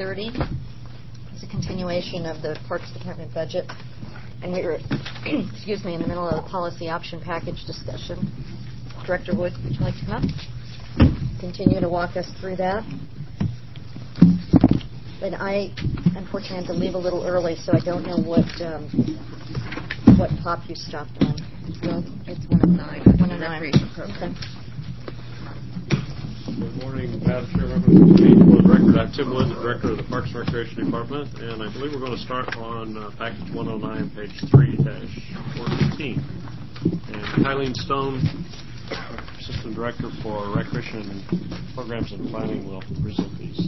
30. It's a continuation of the Parks Department budget. And we were, excuse me, in the middle of the policy option package discussion. Director Wood, would you like to come up? Continue to walk us through that. But I, unfortunately, had to leave a little early, so I don't know what pop you stopped on. Well, it's 109. 109. Okay. Good morning, Madam Chair, members of the committee. For the record, I'm Tim Wood, the Director of the Parks and Recreation Department, and I believe we're going to start on package 109, page 3-415. And Kylene Stone, Assistant Director for Recreation Programs and Planning, will present these.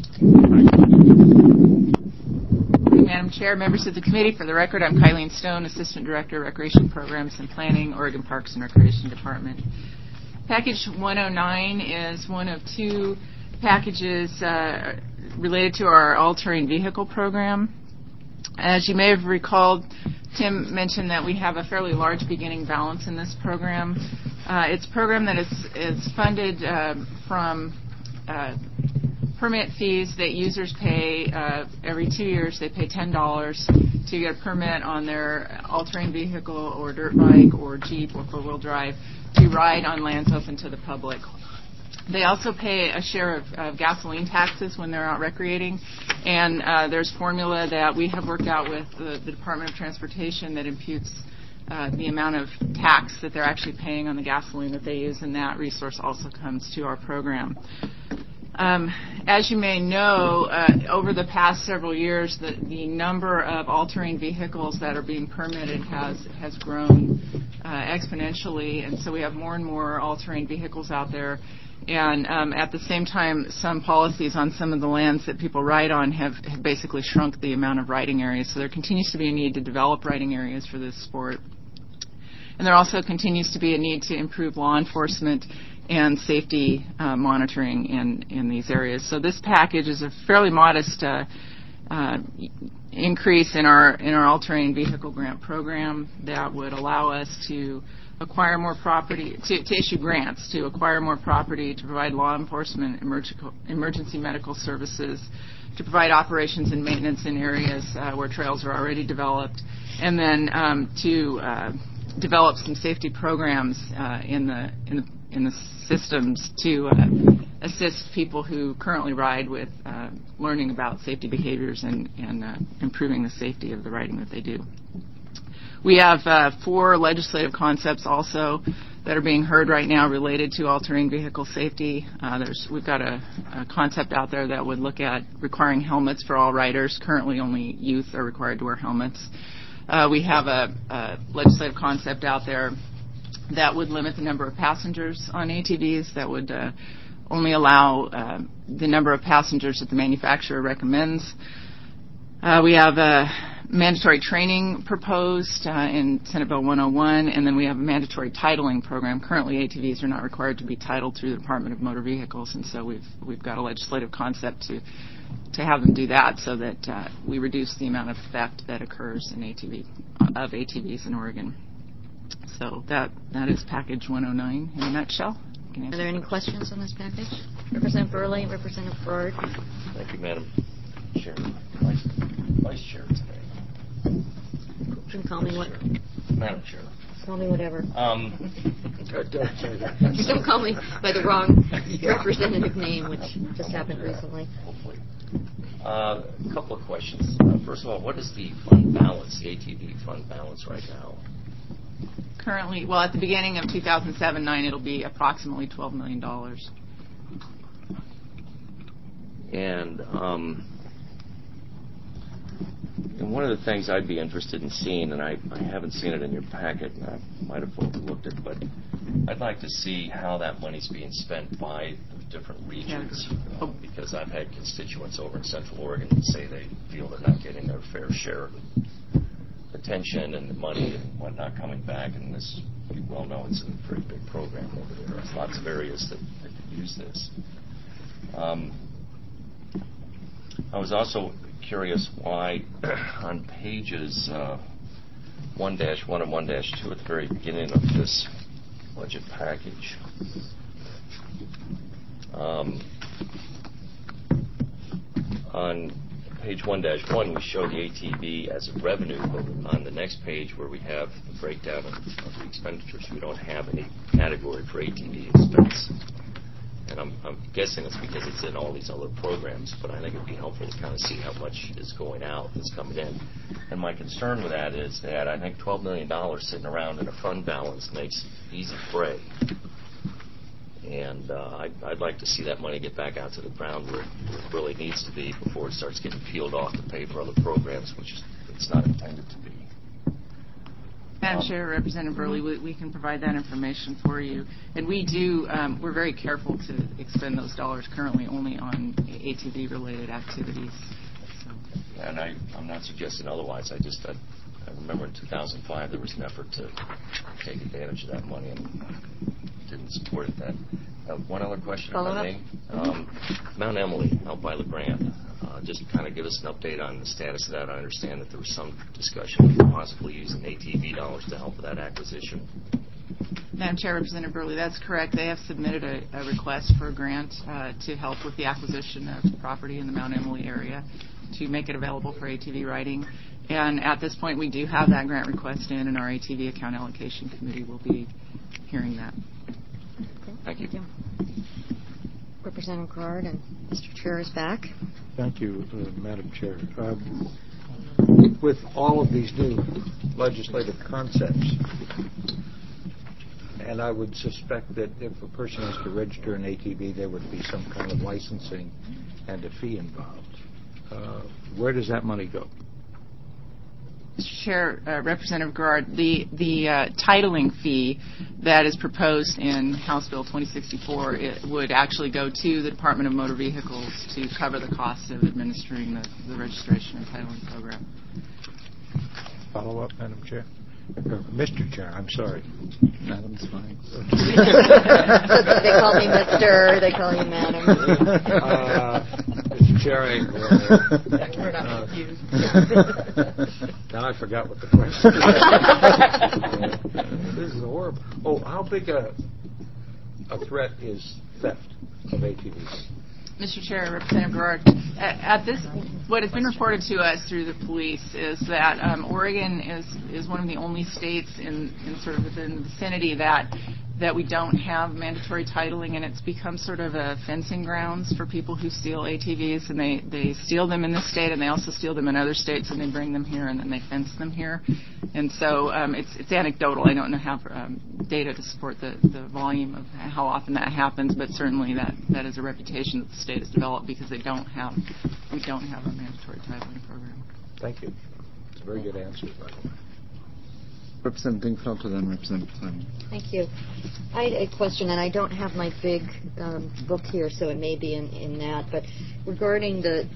Madam Chair, members of the committee, for the record, I'm Kylene Stone, Assistant Director, Recreation Programs and Planning, Oregon Parks and Recreation Department. Package 109 is one of two packages related to our all-terrain vehicle program. As you may have recalled, Tim mentioned that we have a fairly large beginning balance in this program. It's a program that is funded from permit fees that users pay every 2 years. They pay $10 to get a permit on their all-terrain vehicle or dirt bike or Jeep or four-wheel drive to ride on lands open to the public. They also pay a share of gasoline taxes when they're out recreating, and there's formula that we have worked out with the Department of Transportation that imputes the amount of tax that they're actually paying on the gasoline that they use, and that resource also comes to our program. As you may know, over the past several years, the number of all-terrain vehicles that are being permitted has grown exponentially, and so we have more and more all-terrain vehicles out there. And at the same time, some policies on some of the lands that people ride on have basically shrunk the amount of riding areas. So there continues to be a need to develop riding areas for this sport. And there also continues to be a need to improve law enforcement and safety monitoring in these areas. So this package is a fairly modest increase in our all-terrain vehicle grant program that would allow us to acquire more property, to issue grants, to acquire more property, to provide law enforcement, emergency medical services, to provide operations and maintenance in areas where trails are already developed, and then to develop some safety programs in the systems to assist people who currently ride with learning about safety behaviors and improving the safety of the riding that they do. We have 4 legislative concepts also that are being heard right now related to all-terrain vehicle safety. We've got a concept out there that would look at requiring helmets for all riders. Currently, only youth are required to wear helmets. We have a legislative concept out there that would limit the number of passengers on ATVs, that would only allow the number of passengers that the manufacturer recommends. We have mandatory training proposed in Senate Bill 101, and then we have a mandatory titling program. Currently, ATVs are not required to be titled through the Department of Motor Vehicles, and so we've got a legislative concept to have them do that so that we reduce the amount of theft that occurs in ATVs in Oregon. So that is Package 109 in a nutshell. Are there any questions on this package? Representative Burley, Representative Farrar. Thank you, Madam Chair. Vice Chair today. You can call me what? Madam Chair. Call me whatever. Don't say that. Don't call me by the wrong representative name, which just happened recently. Hopefully. A couple of questions. First of all, what is the fund balance, the ATV fund balance right now? Currently, well, at the beginning of 2007-09, it'll be approximately $12 million. And one of the things I'd be interested in seeing, and I haven't seen it in your packet, and I might have overlooked it, but I'd like to see how that money's being spent by the different regions, because I've had constituents over in Central Oregon that say they feel they're not getting their fair share of attention and the money and whatnot coming back, and this, you well know, it's a very big program over there. There's lots of areas that could use this. I was also curious why on pages 1-1 and 1-2 at the very beginning of this budget package, on page 1-1, we show the ATV as a revenue, but on the next page where we have the breakdown of the expenditures, we don't have any category for ATV expense. And I'm guessing it's because it's in all these other programs, but I think it'd be helpful to kind of see how much is going out that's coming in. And my concern with that is that I think $12 million sitting around in a fund balance makes easy prey. And I'd like to see that money get back out to the ground where it really needs to be before it starts getting peeled off to pay for other programs, which it's not intended to be. Madam Chair, Representative Burley, we can provide that information for you. And we do, we're very careful to expend those dollars currently only on ATV-related activities. So. And I'm not suggesting otherwise. I remember in 2005 there was an effort to take advantage of that money and didn't support it then. One other question, if I may. Mount Emily, out by LeGrand. Just kind of give us an update on the status of that. I understand that there was some discussion of possibly using ATV dollars to help with that acquisition. Madam Chair, Representative Burley, that's correct. They have submitted a request for a grant to help with the acquisition of property in the Mount Emily area to make it available for ATV riding. And at this point, we do have that grant request in, and our ATV account allocation committee will be hearing that. Thank you. Representative Garrard, and Mr. Chair is back. Thank you, Madam Chair. With all of these new legislative concepts, and I would suspect that if a person has to register an ATV, there would be some kind of licensing and a fee involved. Where does that money go? Mr. Chair, Representative Garrard, the titling fee that is proposed in House Bill 2064 would actually go to the Department of Motor Vehicles to cover the cost of administering the registration and titling program. Follow up, Madam Chair? Mr. Chair, I'm sorry. Madam's fine. They call me Mr. They call you Madam. Mr. Chair, We're not confused. Now I forgot what the question was. This is horrible. Oh, how big a threat is theft of ATVs? Mr. Chair, Representative Garrard, what has been reported to us through the police is that Oregon is one of the only states in sort of within the vicinity that we don't have mandatory titling, and it's become sort of a fencing grounds for people who steal ATVs, and they steal them in this state, and they also steal them in other states, and they bring them here, and then they fence them here. And so it's anecdotal. I don't know how data to support the volume of how often that happens, but certainly that is a reputation that the state has developed because we don't have a mandatory titling program. Thank you. It's a very good answer, by the way. Representing Dingfelder, then Representative Simon. Thank you. I had a question, and I don't have my big book here, so it may be in that. But regarding the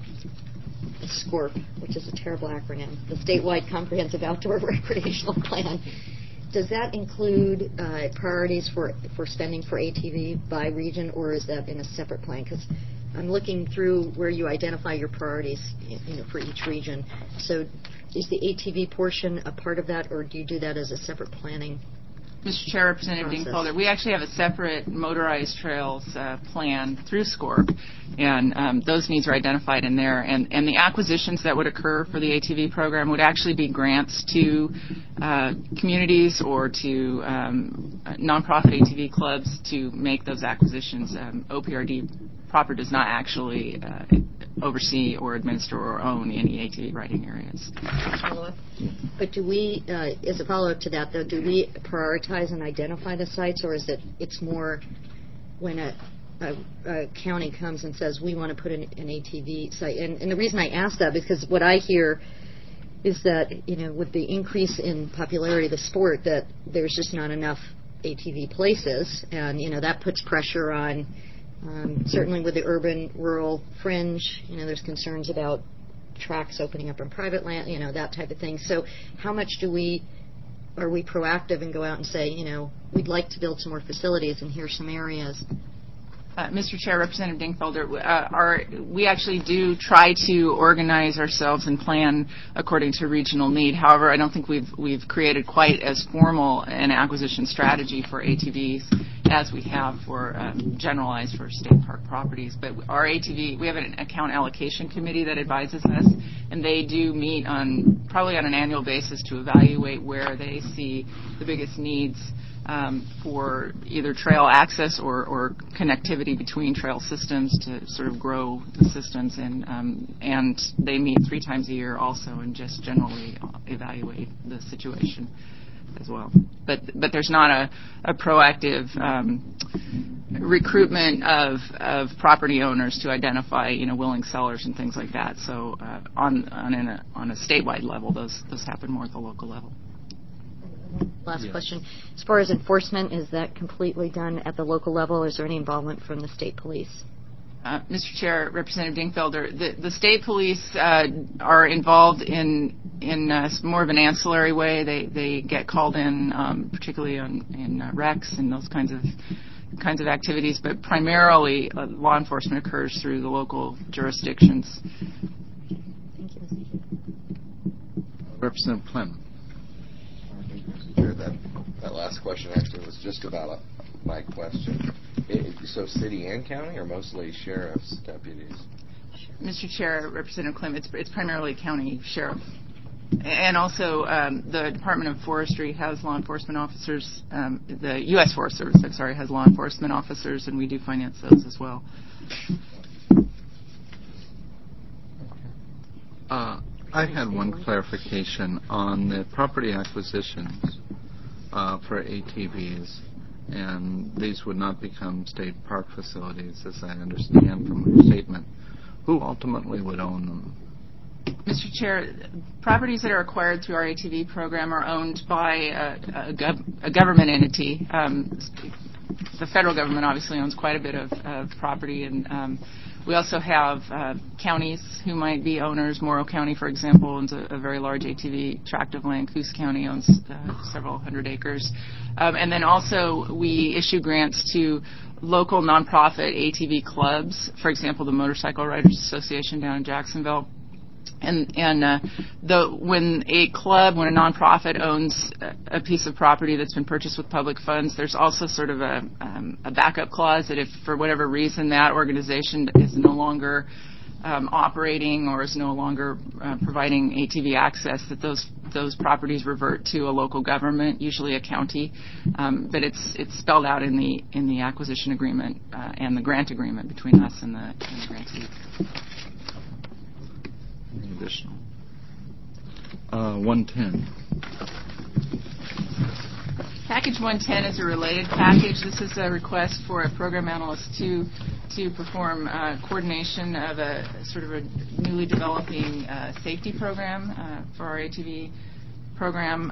SCORP, which is a terrible acronym, the Statewide Comprehensive Outdoor Recreational Plan, does that include priorities for spending for ATV by region, or is that in a separate plan? Because I'm looking through where you identify your priorities, for each region. So is the ATV portion a part of that, or do you do that as a separate planning? Mr. Chair, Representative Dingfelder, we actually have a separate motorized trails plan through SCORP, and those needs are identified in there. And the acquisitions that would occur for the ATV program would actually be grants to communities or to nonprofit ATV clubs to make those acquisitions. OPRD proper does not actually oversee or administer or own any ATV riding areas. Follow-up. But do we, as a follow-up to that, though, do we prioritize and identify the sites, or is it's more when a county comes and says, we want to put an ATV site? And the reason I ask that is because what I hear is that, with the increase in popularity of the sport, that there's just not enough ATV places, and, that puts pressure on, certainly with the urban-rural fringe, there's concerns about tracks opening up on private land, that type of thing. So how much are we proactive and go out and say, we'd like to build some more facilities and here's some areas? Mr. Chair, Representative Dingfelder, we actually do try to organize ourselves and plan according to regional need. However, I don't think we've created quite as formal an acquisition strategy for ATVs as we have for generalized for state park properties. But our ATV, we have an account allocation committee that advises us, and they do meet probably on an annual basis to evaluate where they see the biggest needs for either trail access or connectivity between trail systems to sort of grow the systems. And they meet 3 times a year also and just generally evaluate the situation as well. But there's not a proactive recruitment of property owners to identify willing sellers and things like that. So on a statewide level, those happen more at the local level. Last question. As far as enforcement, is that completely done at the local level, or is there any involvement from the state police? Mr. Chair, Representative Dingfelder, the state police are involved in more of an ancillary way. They get called in, particularly in wrecks and those kinds of activities, but primarily law enforcement occurs through the local jurisdictions. Thank you. Representative Clem. That last question actually was just about my question. So city and county, or mostly sheriff's deputies? Mr. Chair, Representative Clem, it's primarily county sheriff. And also the Department of Forestry has law enforcement officers. The U.S. Forest Service, has law enforcement officers, and we do finance those as well. I had one clarification on the property acquisitions for ATVs, and these would not become state park facilities, as I understand from your statement. Who ultimately would own them? Mr. Chair, properties that are acquired through our ATV program are owned by a government entity. The federal government obviously owns quite a bit of property, and we also have counties who might be owners. Morrow County, for example, owns a very large ATV tract of land. Coos County owns several hundred acres. And then also we issue grants to local nonprofit ATV clubs, for example, the Motorcycle Riders Association down in Jacksonville. And when a nonprofit owns a piece of property that's been purchased with public funds, there's also sort of a backup clause that if for whatever reason that organization is no longer operating or is no longer providing ATV access, that those properties revert to a local government, usually a county. But it's spelled out in the acquisition agreement and the grant agreement between us and the grantee. Additional. 110. Package 110 is a related package. This is a request for a program analyst to perform coordination of a sort of a newly developing safety program for our ATV program.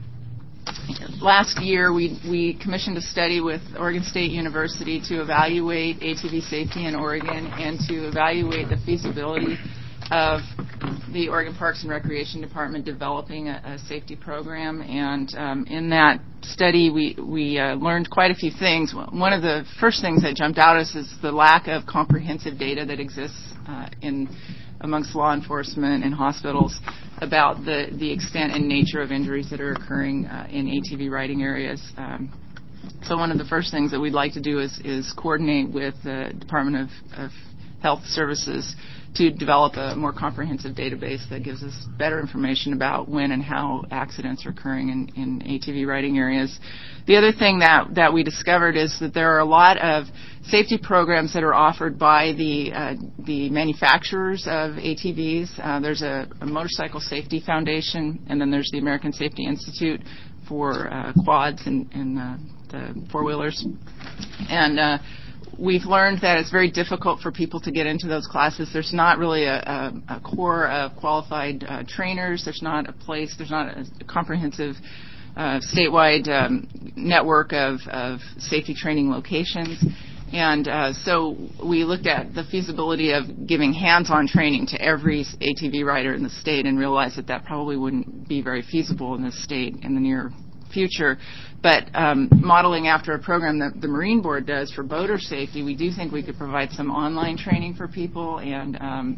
Last year, we commissioned a study with Oregon State University to evaluate ATV safety in Oregon and to evaluate the feasibility of the Oregon Parks and Recreation Department developing a safety program. And in that study, we learned quite a few things. One of the first things that jumped out at us is the lack of comprehensive data that exists amongst law enforcement and hospitals about the extent and nature of injuries that are occurring in ATV riding areas. So one of the first things that we'd like to do is coordinate with the Department of Health Services to develop a more comprehensive database that gives us better information about when and how accidents are occurring in ATV riding areas. The other thing that we discovered is that there are a lot of safety programs that are offered by the manufacturers of ATVs. There's a Motorcycle Safety Foundation, and then there's the American Safety Institute for quads and the four-wheelers. And we've learned that it's very difficult for people to get into those classes. There's not really a core of qualified trainers. There's not a comprehensive statewide network of safety training locations. And so we looked at the feasibility of giving hands-on training to every ATV rider in the state and realized that probably wouldn't be very feasible in the state in the near future. But modeling after a program that the Marine Board does for boater safety, we do think we could provide some online training for people. And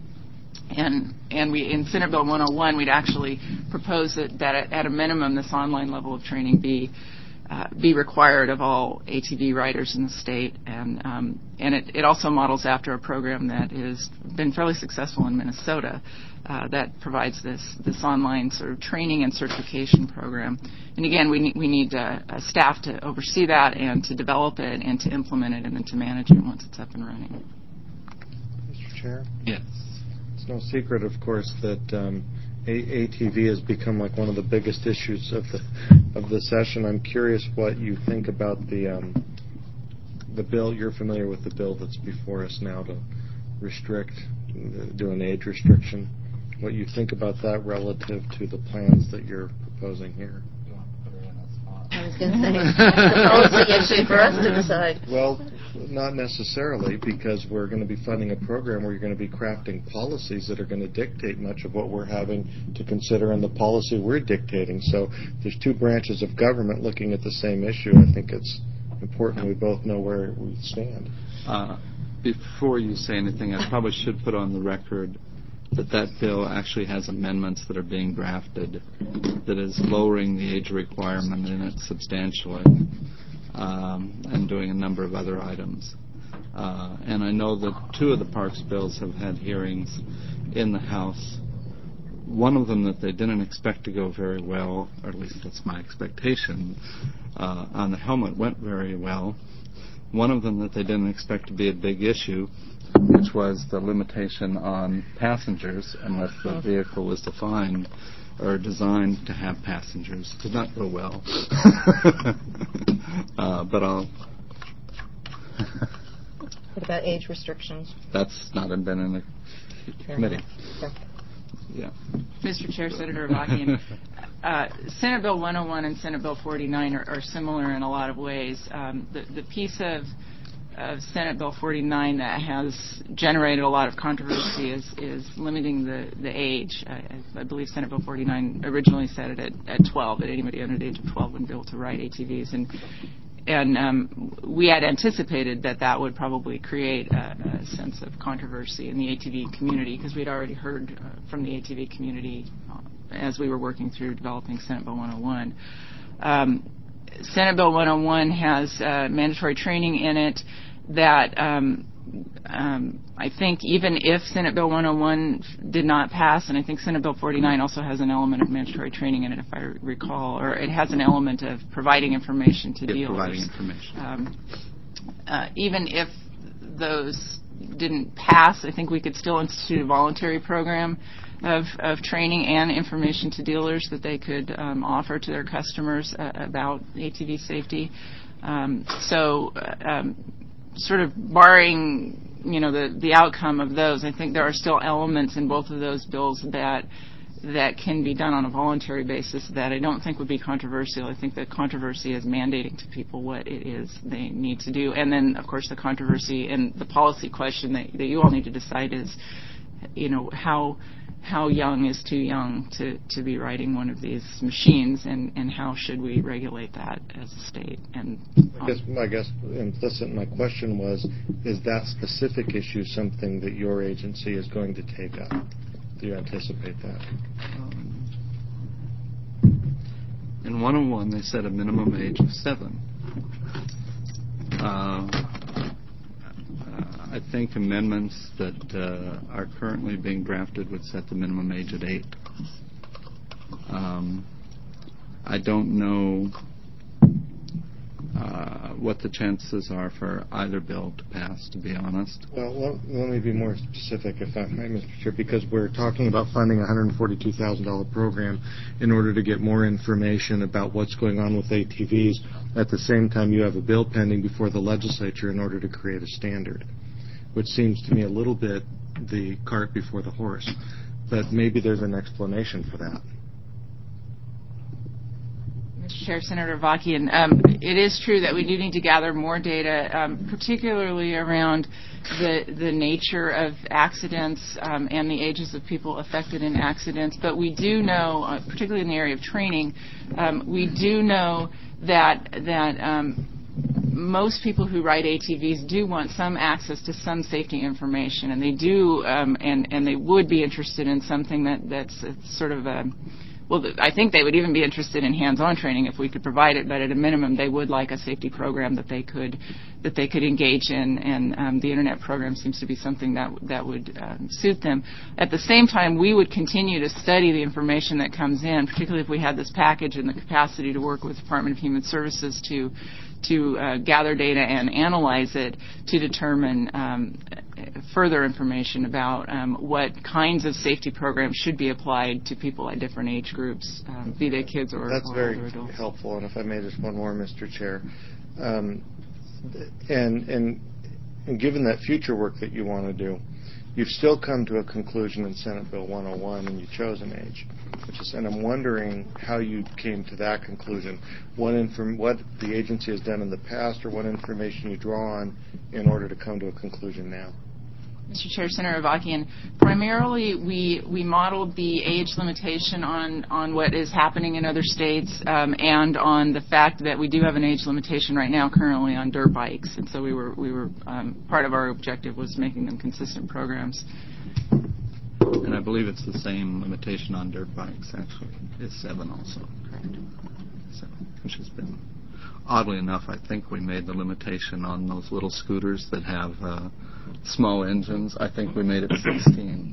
we in Senate Bill 101, we'd actually propose that at a minimum this online level of training be be required of all ATV riders in the state, and it also models after a program that has been fairly successful in Minnesota that provides this online sort of training and certification program. And again, we need a staff to oversee that and to develop it and to implement it and then to manage it once it's up and running. Mr. Chair? Yes. It's no secret, of course, that ATV has become like one of the biggest issues of the session. I'm curious what you think about the bill. You're familiar with the bill that's before us now to do an age restriction. What you think about that relative to the plans that you're proposing here? I was going to say, that's the policy issue for us to decide. Well, not necessarily, because we're going to be funding a program where you're going to be crafting policies that are going to dictate much of what we're having to consider in the policy we're dictating. So there's two branches of government looking at the same issue. I think it's important we both know where we stand. Before you say anything, I probably should put on the record that bill actually has amendments that are being drafted that is lowering the age requirement in it substantially and doing a number of other items. And I know that two of the parks bills have had hearings in the House. One of them that they didn't expect to go very well, or at least that's my expectation, on the helmet went very well. One of them that they didn't expect to be a big issue, which was the limitation on passengers unless the vehicle was defined or designed to have passengers, did not go well. But I'll... What about age restrictions? That's not been in the committee. Okay. Yeah. Mr. Chair, Senator Avakian, Senate Bill 101 and Senate Bill 49 are similar in a lot of ways. The piece of Senate Bill 49 that has generated a lot of controversy is limiting the age. I believe Senate Bill 49 originally set it at 12, that anybody under the age of 12 would be able to ride ATVs. And we had anticipated that would probably create a sense of controversy in the ATV community, because we'd already heard from the ATV community as we were working through developing Senate Bill 101. Senate Bill 101 has mandatory training in it that I think even if Senate Bill 101 did not pass, and I think Senate Bill 49 also has an element of mandatory training in it, if I recall, or it has an element of providing information to dealers. Providing information. Even if those didn't pass, I think we could still institute a voluntary program of training and information to dealers that they could offer to their customers about ATV safety. Sort of barring the outcome of those, I think there are still elements in both of those bills that can be done on a voluntary basis that I don't think would be controversial. I think the controversy is mandating to people what it is they need to do. And then, of course, the controversy and the policy question that you all need to decide is, how young is too young to be riding one of these machines, and how should we regulate that as a state? And I guess implicit in my question was, is that specific issue something that your agency is going to take up? Do you anticipate that? In 101, they set a minimum age of 7. I think amendments that are currently being drafted would set the minimum age at 8. I don't know what the chances are for either bill to pass, to be honest. Well, let me be more specific, if I may, Mr. Chair, because we're talking about funding a $142,000 program in order to get more information about what's going on with ATVs. At the same time, you have a bill pending before the legislature in order to create a standard, which seems to me a little bit the cart before the horse. But maybe there's an explanation for that. Mr. Chair, Senator Avakian, it is true that we do need to gather more data, particularly around the nature of accidents and the ages of people affected in accidents. But we do know, particularly in the area of training, we do know that most people who ride ATVs do want some access to some safety information, and they do, and they would be interested in something that's sort of I think they would even be interested in hands-on training if we could provide it, but at a minimum, they would like a safety program that they could engage in, and the Internet program seems to be something that would suit them. At the same time, we would continue to study the information that comes in, particularly if we had this package and the capacity to work with the Department of Human Services to gather data and analyze it to determine further information about what kinds of safety programs should be applied to people at different age groups, be they kids or That's older very adults. helpful. And if I may, just one more, Mr. Chair. And given that future work that you want to do, you've still come to a conclusion in Senate Bill 101, and you chose an age. And I'm wondering how you came to that conclusion. What the agency has done in the past, or what information you draw on in order to come to a conclusion now. Mr. Chair, Senator Avakian, primarily we modeled the age limitation on what is happening in other states and on the fact that we do have an age limitation right now currently on dirt bikes, and so we were part of our objective was making them consistent programs. And I believe it's the same limitation on dirt bikes, actually. It's 7 also. Correct. 7, which has been, oddly enough, I think we made the limitation on those little scooters that have small engines. I think we made it 16.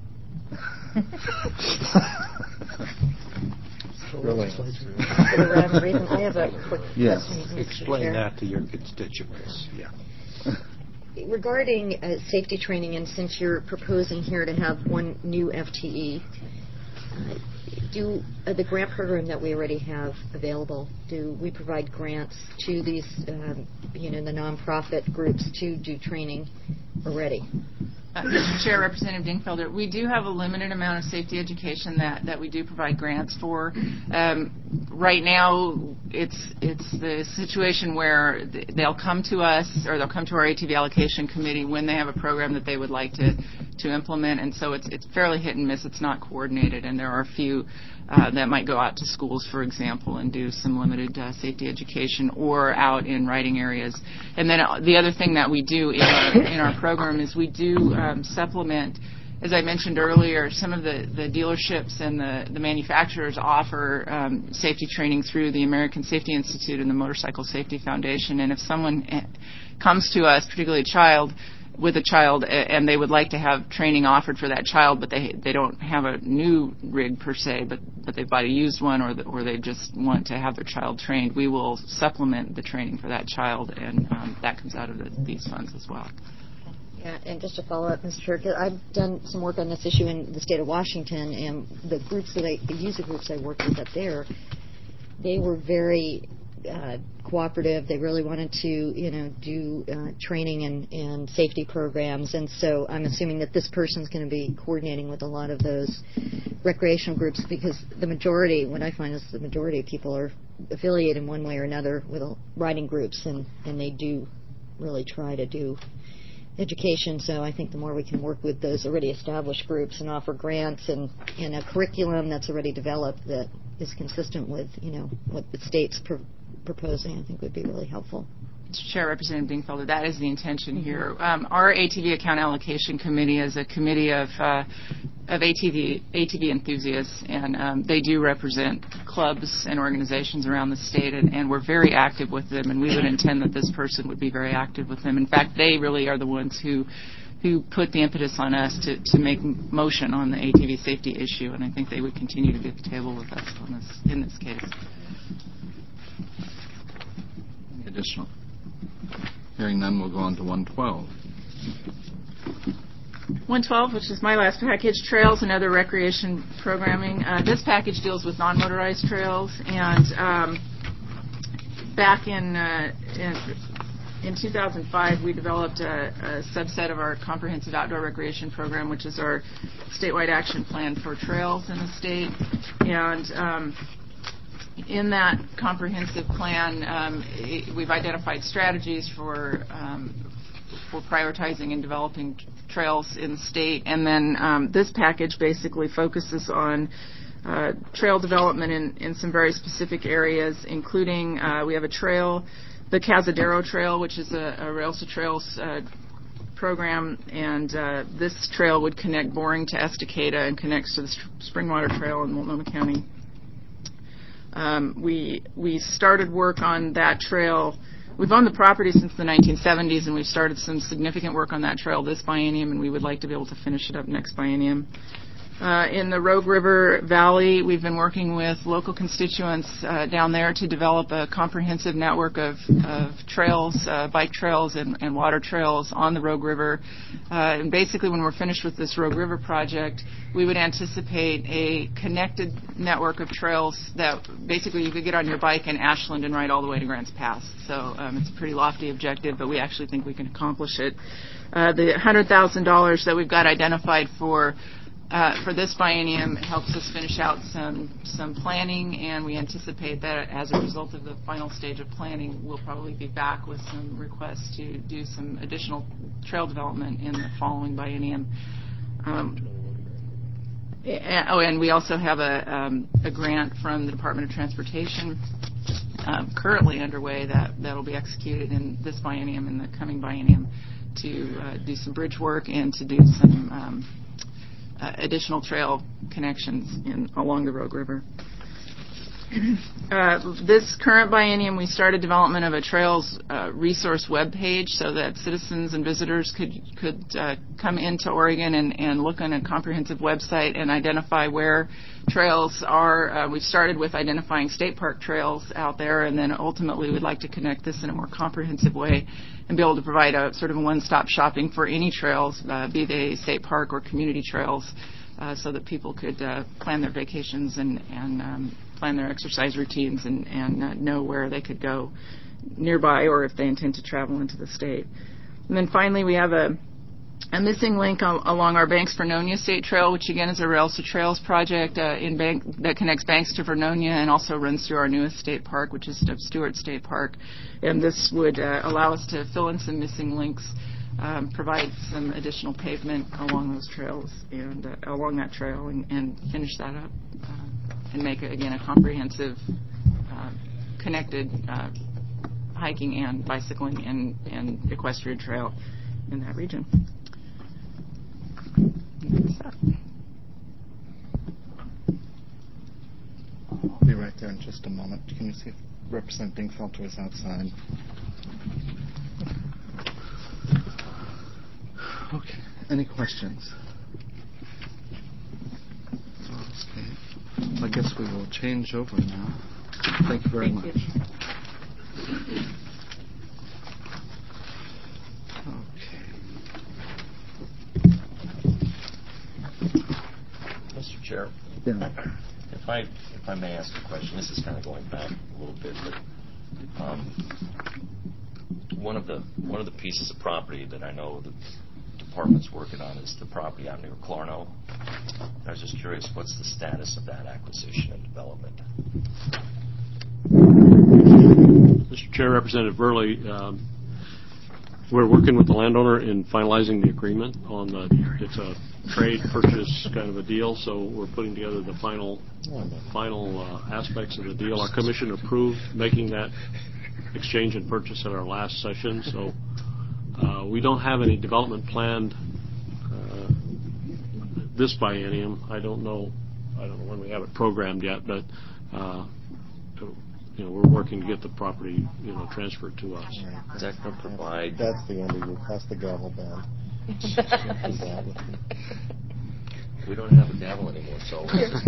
Really? I have a quick Yes. question. Explain that to your constituents. Yeah. Regarding safety training, and since you're proposing here to have one new FTE, do the grant program that we already have available, do we provide grants to these, the nonprofit groups to do training already? Mr. Chair, Representative Dingfelder, we do have a limited amount of safety education that we do provide grants for. Right now, it's the situation where they'll come to us, or they'll come to our ATV allocation committee when they have a program that they would like to implement, and so it's fairly hit and miss. It's not coordinated, and there are a few that might go out to schools, for example, and do some limited safety education, or out in riding areas. And then the other thing that we do in our program is we do supplement, as I mentioned earlier, some of the dealerships and the manufacturers offer safety training through the American Safety Institute and the Motorcycle Safety Foundation. And if someone comes to us, particularly with a child, and they would like to have training offered for that child, but they don't have a new rig per se, but they've bought a used one, or they just want to have their child trained, we will supplement the training for that child, and that comes out of these funds as well. Yeah, and just to follow up, Mr. Chair, I've done some work on this issue in the state of Washington, and the user groups I worked with up there, they were very cooperative. They really wanted to, do training and safety programs, and so I'm assuming that this person's going to be coordinating with a lot of those recreational groups, because what I find is the majority of people are affiliated in one way or another with riding groups, and they do really try to do education. So I think the more we can work with those already established groups and offer grants and a curriculum that's already developed that is consistent with, what the state's proposing, I think would be really helpful. Mr. Chair, Representative Dingfelder, that is the intention here. Our ATV Account Allocation Committee is a committee of ATV enthusiasts, and they do represent clubs and organizations around the state, and we're very active with them, and we would intend that this person would be very active with them. In fact, they really are the ones who put the impetus on us to make motion on the ATV safety issue, and I think they would continue to be at the table with us in this case. Any additional? Hearing none, we'll go on to 112. 112, which is my last package, trails and other recreation programming. This package deals with non-motorized trails, and back in 2005, we developed a subset of our comprehensive outdoor recreation program, which is our statewide action plan for trails in the state. And in that comprehensive plan, we've identified strategies for prioritizing and developing trails in the state. And then this package basically focuses on trail development in some very specific areas, including we have a trail, the Cazadero Trail, which is a Railsa Trails program, and this trail would connect Boring to Estacada and connects to the Springwater Trail in Multnomah County We started work on that trail. We've owned the property since the 1970s, and we've started some significant work on that trail this biennium, and we would like to be able to finish it up next biennium. In the Rogue River Valley, we've been working with local constituents down there to develop a comprehensive network of trails, bike trails and water trails on the Rogue River. And basically, when we're finished with this Rogue River project, we would anticipate a connected network of trails that basically you could get on your bike in Ashland and ride all the way to Grants Pass. So it's a pretty lofty objective, but we actually think we can accomplish it. The $100,000 that we've got identified for this biennium helps us finish out some planning, and we anticipate that as a result of the final stage of planning, we'll probably be back with some requests to do some additional trail development in the following biennium. And we also have a grant from the Department of Transportation currently underway that'll be executed in this biennium and the coming biennium to do some bridge work and to do some additional trail connections along the Rogue River. This current biennium, we started development of a trails resource web page so that citizens and visitors could come into Oregon and look on a comprehensive website and identify where trails are. We've started with identifying state park trails out there, and then ultimately we'd like to connect this in a more comprehensive way and be able to provide a sort of a one-stop shopping for any trails, be they state park or community trails, so that people could plan their vacations and plan their exercise routines and know where they could go nearby or if they intend to travel into the state. And then finally, we have a missing link along our Banks-Vernonia State Trail, which again is a Rails to Trails project that connects Banks to Vernonia and also runs through our newest state park, which is Stewart State Park. And this would allow us to fill in some missing links, provide some additional pavement along those trails and along that trail and finish that up and make it, again, a comprehensive, connected hiking and bicycling and equestrian trail in that region. I'll be right there in just a moment. Can you see if Representative Dingfelter is outside? Okay. Any questions? Okay. I guess we will change over now. Thank you very much. Okay. Mr. Chair, Yeah. if I may ask a question, this is kind of going back a little bit, but one of the pieces of property that I know the department's working on is the property out near Clarno. I was just curious, what's the status of that acquisition and development? Mr. Chair, Representative Burley, we're working with the landowner in finalizing the agreement on it's a trade purchase kind of a deal, so we're putting together the final aspects of the deal. Our commission approved making that exchange and purchase at our last session, so we don't have any development planned this biennium. I don't know when we have it programmed yet, but we're working to get the property transferred to us. Is that going to provide? That's the end of you. Pass the gavel down. We don't have a gavel anymore, so.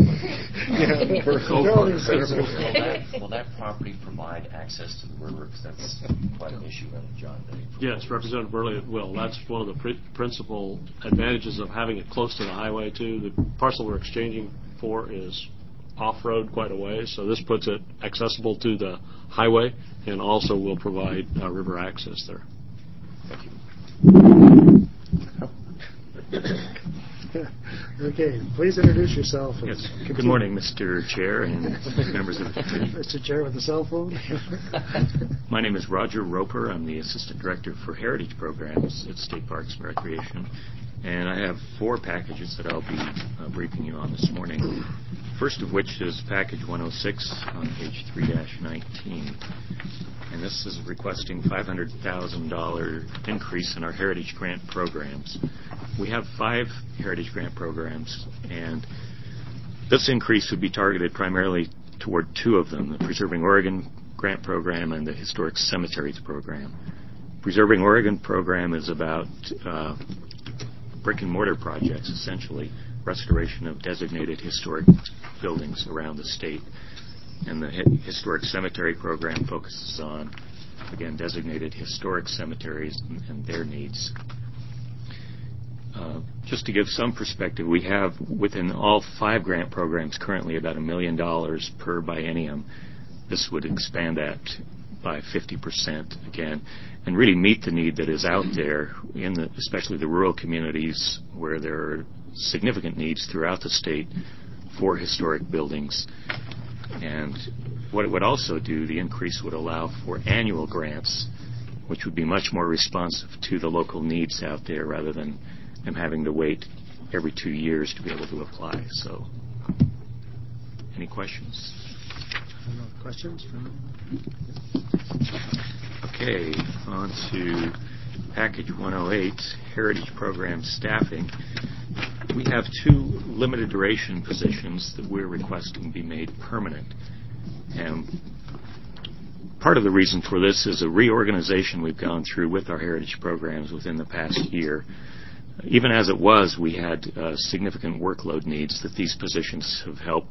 Will that property provide access to the river? Because that's quite an issue in John Day. Yes, Representative Burley, it will. That's one of the principal advantages of having it close to the highway, too. The parcel we're exchanging for is off-road quite a ways, so this puts it accessible to the highway and also will provide river access there. Thank you. Okay, please introduce yourself. Yes. Good morning, Mr. Chair and members of the committee. Mr. Chair with the cell phone. My name is Roger Roper. I'm the Assistant Director for Heritage Programs at State Parks and Recreation. And I have 4 packages that I'll be briefing you on this morning. First of which is Package 106 on page 3-19. And this is requesting $500,000 increase in our Heritage Grant programs. We have 5 Heritage Grant programs, and this increase would be targeted primarily toward two of them, the Preserving Oregon grant program and the Historic Cemeteries program. Preserving Oregon program is about brick and mortar projects, essentially, restoration of designated historic buildings around the state. And the Historic Cemetery program focuses on, again, designated historic cemeteries and their needs. Just to give some perspective, we have within all 5 grant programs currently about $1 million per biennium. This would expand that by 50% again, and really meet the need that is out there in especially the rural communities where there are significant needs throughout the state for historic buildings. And what it would also do, the increase would allow for annual grants, which would be much more responsive to the local needs out there rather than them having to wait every 2 years to be able to apply. So, any questions? Questions? Okay, on to Package 108, Heritage Program Staffing. We have 2 limited duration positions that we're requesting be made permanent. And part of the reason for this is a reorganization we've gone through with our heritage programs within the past year. Even as it was, we had significant workload needs that these positions have helped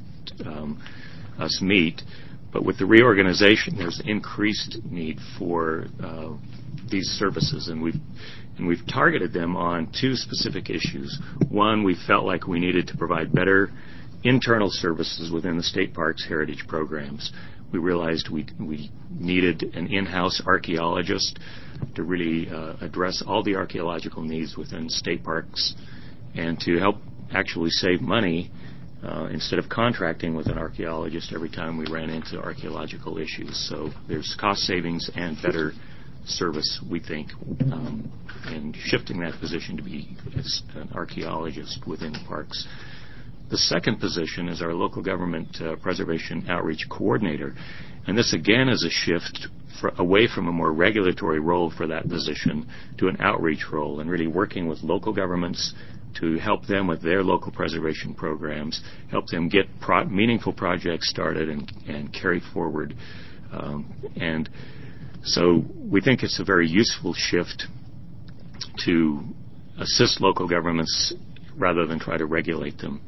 us meet. But with the reorganization, there's increased need for these services, and we've targeted them on 2 specific issues. One, we felt like we needed to provide better internal services within the state parks heritage programs. We realized we needed an in-house archaeologist to really address all the archaeological needs within state parks and to help actually save money instead of contracting with an archaeologist every time we ran into archaeological issues. So there's cost savings and better service, we think, in shifting that position to be an archaeologist within the parks. The second position is our local government preservation outreach coordinator. And this, again, is a shift away from a more regulatory role for that position to an outreach role and really working with local governments to help them with their local preservation programs, help them get meaningful projects started and carry forward. And so we think it's a very useful shift to assist local governments rather than try to regulate them.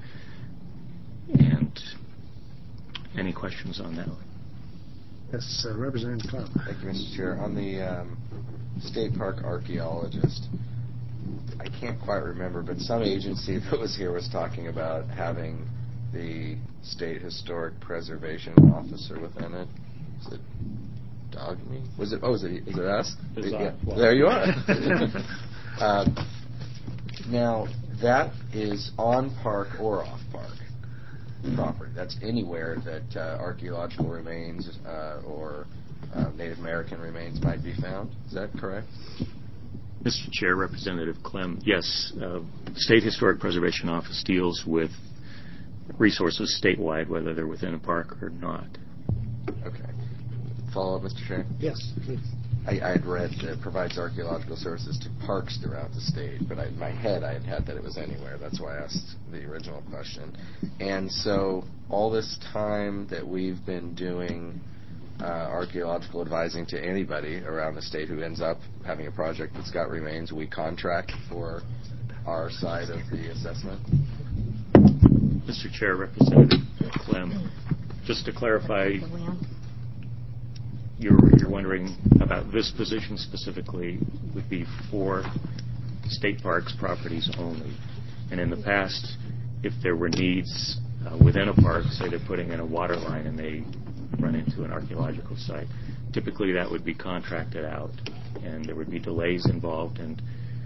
And any questions on that one? Yes, Representative Clem. Thank you, Mr. Chair. On the state park archaeologist, I can't quite remember, but some agency that was here was talking about having the state historic preservation officer within it. Is it Dogme? Was it? Oh, is it us? Yeah. There you are. Now, that is on park or off park property. That's anywhere that archaeological remains or Native American remains might be found. Is that correct? Mr. Chair, Representative Clem, yes, the State Historic Preservation Office deals with resources statewide, whether they're within a park or not. Okay. Follow up, Mr. Chair? Yes, please. I had read that it provides archaeological services to parks throughout the state, but in my head I had that it was anywhere. That's why I asked the original question. And so all this time that we've been doing archaeological advising to anybody around the state who ends up having a project that's got remains, we contract for our side of the assessment? Mr. Chair, Representative Clem, just to clarify, you're wondering about this position specifically would be for state parks properties only. And in the past, if there were needs within a park, say they're putting in a water line and they run into an archaeological site, typically that would be contracted out and there would be delays involved and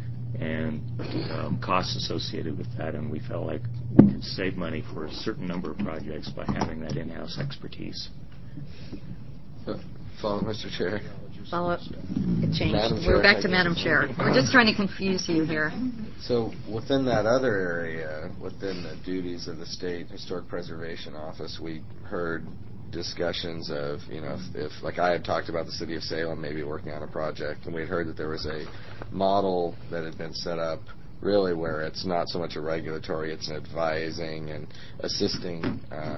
costs associated with that, and we felt like we could save money for a certain number of projects by having that in-house expertise. Follow, Mr. Chair. Follow up. It changed. Madam Chair, We're back to Madam Chair. We're just trying to confuse you here. So within that other area, within the duties of the State Historic Preservation Office, we heard discussions of, if like I had talked about the city of Salem maybe working on a project, and we had heard that there was a model that had been set up really where it's not so much a regulatory, it's an advising and assisting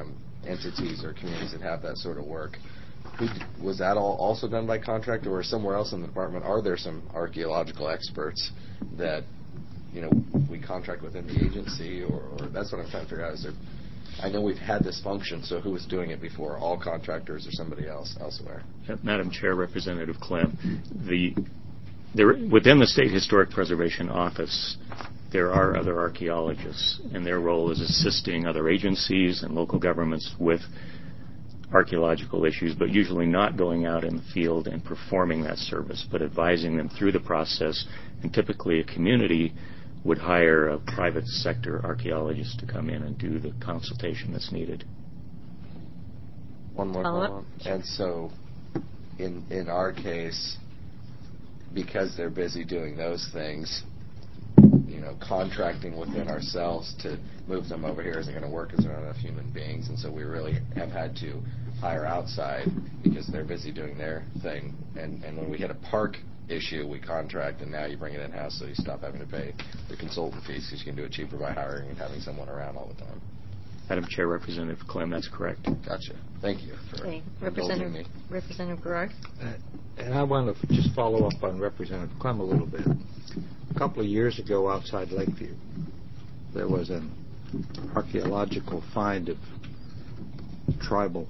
entities or communities that have that sort of work. Was that all also done by contract, or somewhere else in the department? Are there some archaeological experts that we contract within the agency, or that's what I'm trying to figure out? Is there? I know we've had this function, so who was doing it before? All contractors or somebody else elsewhere? Madam Chair, Representative Clem, within the State Historic Preservation Office, there are other archaeologists, and their role is assisting other agencies and local governments with archaeological issues, but usually not going out in the field and performing that service, but advising them through the process. And typically a community would hire a private sector archaeologist to come in and do the consultation that's needed. One more follow-up. And so in our case, because they're busy doing those things, contracting within ourselves to move them over here isn't going to work because there aren't enough human beings, and so we really have had to hire outside because they're busy doing their thing. And when we hit a park issue, we contract, and now you bring it in-house, so you stop having to pay the consultant fees because you can do it cheaper by hiring and having someone around all the time. Madam Chair, Representative Clem, that's correct. Gotcha. Thank you for indulging me. Representative Garrard. And I want to just follow up on Representative Clem a little bit. A couple of years ago outside Lakeview, there was an archaeological find of tribal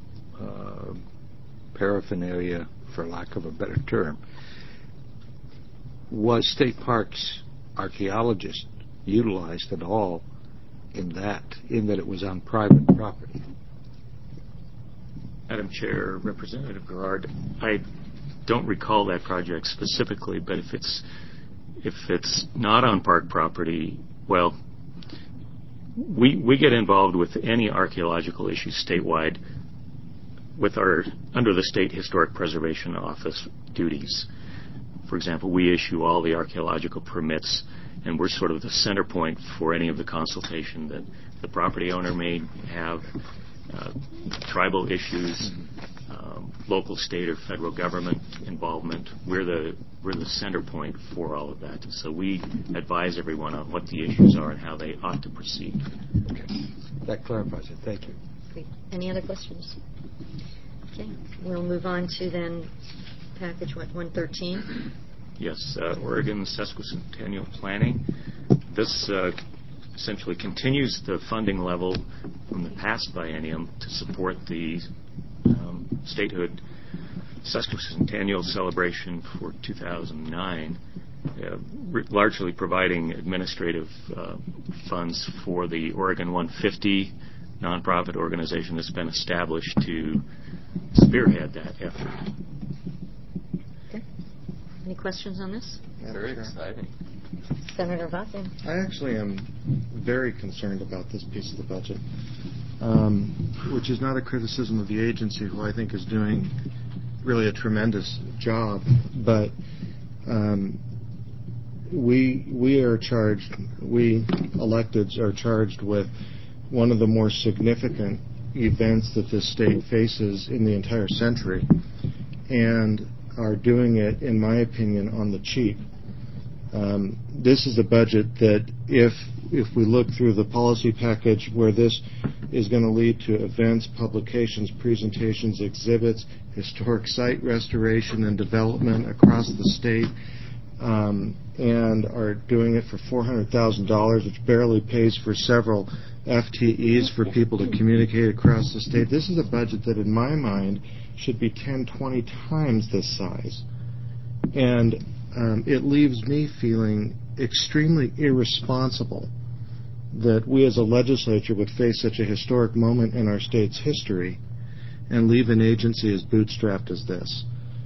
paraphernalia, for lack of a better term. Was State Parks archaeologists utilized at all in that it was on private property? Madam Chair, Representative Garrard, I don't recall that project specifically, but if it's not on park property, well, we get involved with any archaeological issues statewide with under the State Historic Preservation Office duties. For example, we issue all the archaeological permits, and we're sort of the center point for any of the consultation that the property owner may have, tribal issues, local, state, or federal government involvement. We're the center point for all of that. So we advise everyone on what the issues are and how they ought to proceed. Okay. That clarifies it. Thank you. Great. Any other questions? Okay. We'll move on to then package 113. Yes, Oregon Sesquicentennial Planning. This essentially continues the funding level from the past biennium to support the statehood sesquicentennial celebration for 2009, largely providing administrative funds for the Oregon 150 nonprofit organization that's been established to spearhead that effort. Okay. Any questions on this? Very exciting. Senator Vaca. I actually am very concerned about this piece of the budget, which is not a criticism of the agency, who I think is doing really a tremendous job, but we electeds are charged with one of the more significant events that this state faces in the entire century, and are doing it, in my opinion, on the cheap. This is a budget that, if we look through the policy package, where this is going to lead to events, publications, presentations, exhibits, historic site restoration and development across the state, and are doing it for $400,000, which barely pays for several FTEs for people to communicate across the state. This is a budget that, in my mind, should be 10, 20 times this size. And it leaves me feeling extremely irresponsible that we as a legislature would face such a historic moment in our state's history and leave an agency as bootstrapped as this.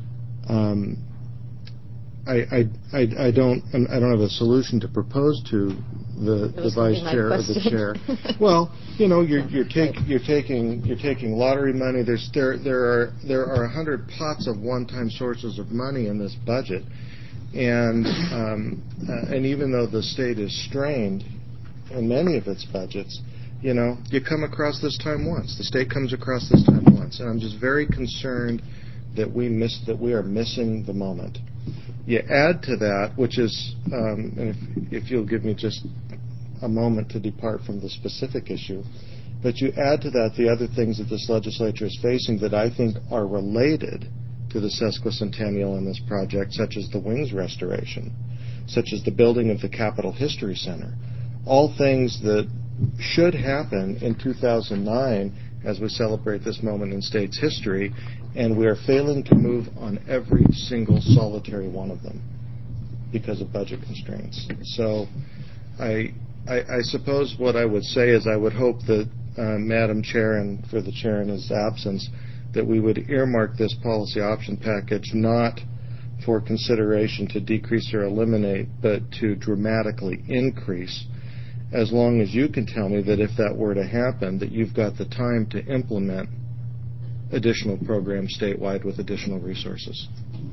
I don't have a solution to propose to the vice chair or the chair. Well, you're taking lottery money. There are 100 pots of one-time sources of money in this budget, and even though the state is strained in many of its budgets, you come across this time once. The state comes across this time once, and I'm just very concerned that we are missing the moment. You add to that, which is, and if you'll give me just a moment to depart from the specific issue, But you add to that the other things that this legislature is facing that I think are related to the sesquicentennial in this project, such as the wings restoration, such as the building of the Capitol History Center. All things that should happen in 2009 as we celebrate this moment in state's history, and we are failing to move on every single solitary one of them because of budget constraints. So I suppose what I would say is I would hope that Madam Chair, and for the Chair in his absence, that we would earmark this policy option package not for consideration to decrease or eliminate, but to dramatically increase, as long as you can tell me that if that were to happen, that you've got the time to implement additional programs statewide with additional resources.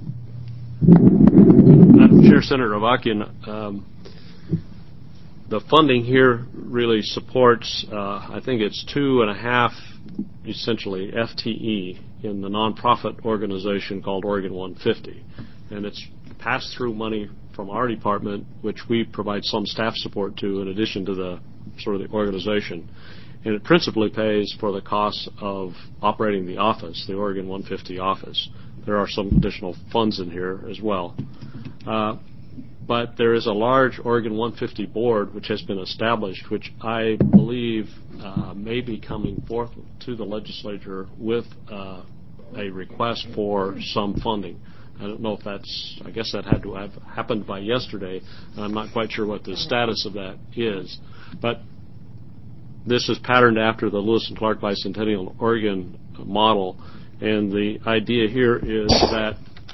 Madam Chair, Senator Avakian, the funding here really supports, I think it's 2.5, essentially, FTE in the nonprofit organization called Oregon 150. And it's pass-through money from our department, which we provide some staff support to in addition to the sort of the organization. And it principally pays for the costs of operating the office, the Oregon 150 office. There are some additional funds in here as well. But there is a large Oregon 150 board which has been established, which I believe may be coming forth to the legislature with a request for some funding. I don't know if that's, I guess that had to have happened by yesterday. I'm not quite sure what the status of that is. But this is patterned after the Lewis and Clark Bicentennial Oregon model. And the idea here is that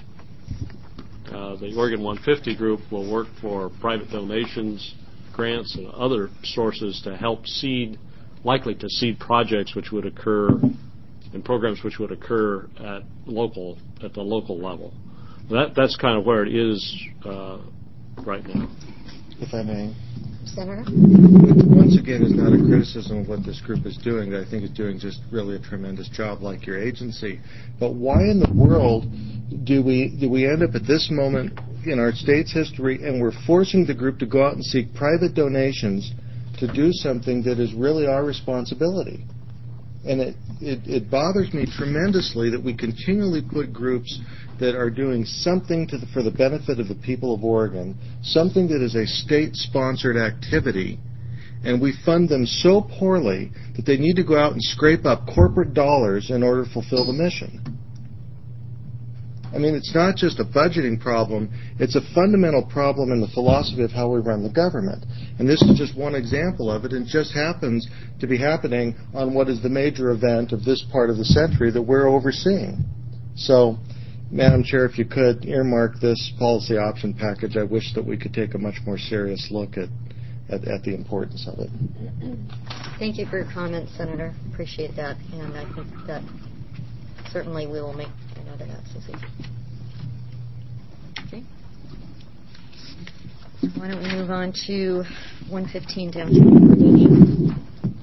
the Oregon 150 group will work for private donations, grants, and other sources to help seed projects which would occur and programs which would occur at the local level. That's kind of where it is right now. If I may. Senator? Once again, it's not a criticism of what this group is doing. I think it's doing just really a tremendous job like your agency. But why in the world do we end up at this moment in our state's history and we're forcing the group to go out and seek private donations to do something that is really our responsibility? And it bothers me tremendously that we continually put groups that are doing something for the benefit of the people of Oregon, something that is a state-sponsored activity, and we fund them so poorly that they need to go out and scrape up corporate dollars in order to fulfill the mission. I mean, it's not just a budgeting problem, it's a fundamental problem in the philosophy of how we run the government. And this is just one example of it, and just happens to be happening on what is the major event of this part of the century that we're overseeing. So, Madam Chair, if you could earmark this policy option package, I wish that we could take a much more serious look at the importance of it. Thank you for your comments, Senator. Appreciate that. And I think that certainly we will make a note of that, Susie. Okay. Why don't we move on to 115 downtown.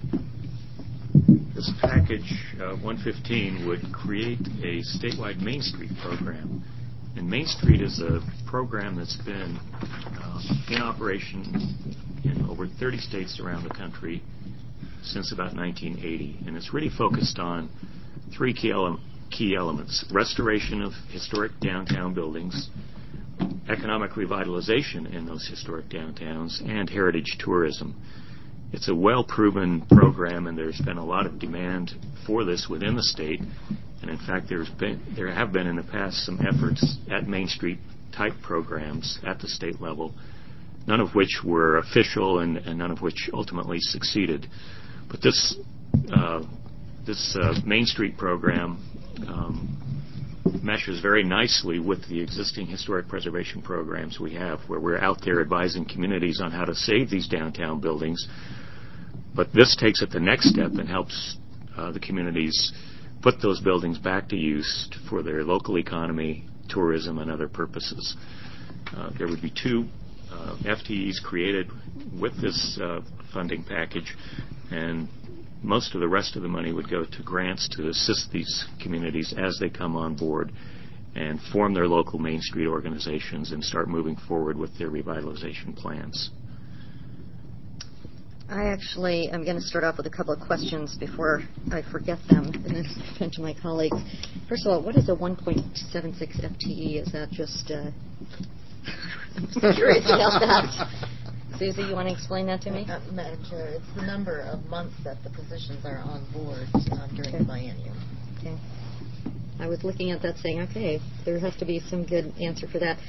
This package, 115, would create a statewide Main Street program. And Main Street is a program that's been in operation in over 30 states around the country since about 1980. And it's really focused on three key elements: restoration of historic downtown buildings, economic revitalization in those historic downtowns, and heritage tourism. It's a well-proven program, and there's been a lot of demand for this within the state. And in fact, there have been in the past some efforts at Main Street type programs at the state level, none of which were official and none of which ultimately succeeded. But this Main Street program meshes very nicely with the existing historic preservation programs we have, where we're out there advising communities on how to save these downtown buildings. But this takes it the next step and helps the communities put those buildings back to use for their local economy, tourism, and other purposes. There would be two FTEs created with this funding package, and most of the rest of the money would go to grants to assist these communities as they come on board and form their local Main Street organizations and start moving forward with their revitalization plans. I actually am going to start off with a couple of questions before I forget them and then turn to my colleagues. First of all, what is a 1.76 FTE? Is that just... I'm just curious about that. Susie, you want to explain that to me? Madam Chair, it's the number of months that the positions are on board during the biennium. Okay. I was looking at that saying, okay, there has to be some good answer for that.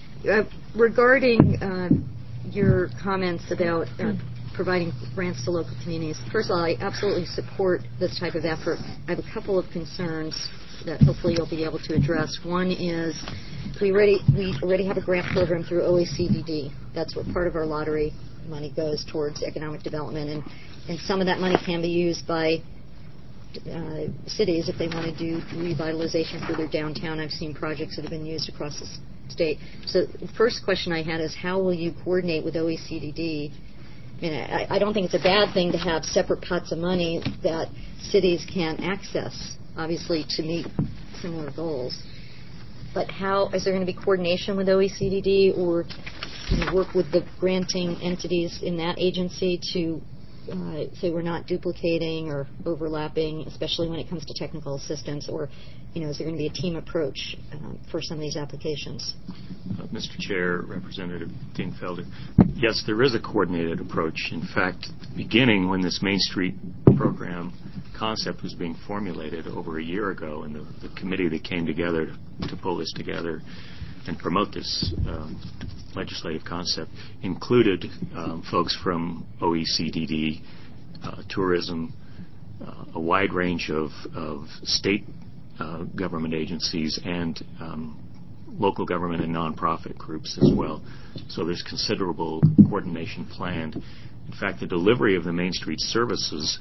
Regarding your comments about providing grants to local communities, first of all, I absolutely support this type of effort. I have a couple of concerns that hopefully you'll be able to address. One is we already have a grant program through OECDD. That's what part of our lottery money goes towards economic development, and some of that money can be used by cities if they want to do revitalization for their downtown. I've seen projects that have been used across the state. So the first question I had is how will you coordinate with OECDD? I mean, I don't think it's a bad thing to have separate pots of money that cities can access, obviously, to meet similar goals. But how is there going to be coordination with OECDD or work with the granting entities in that agency to so we're not duplicating or overlapping, especially when it comes to technical assistance, or is there going to be a team approach for some of these applications? Mr. Chair, Representative Dingfelder, yes, there is a coordinated approach. In fact, beginning when this Main Street program concept was being formulated over a year ago, and the committee that came together to pull this together and promote this legislative concept included folks from OECD, tourism, a wide range of state government agencies, and local government and nonprofit groups as well. So there's considerable coordination planned. In fact, the delivery of the Main Street services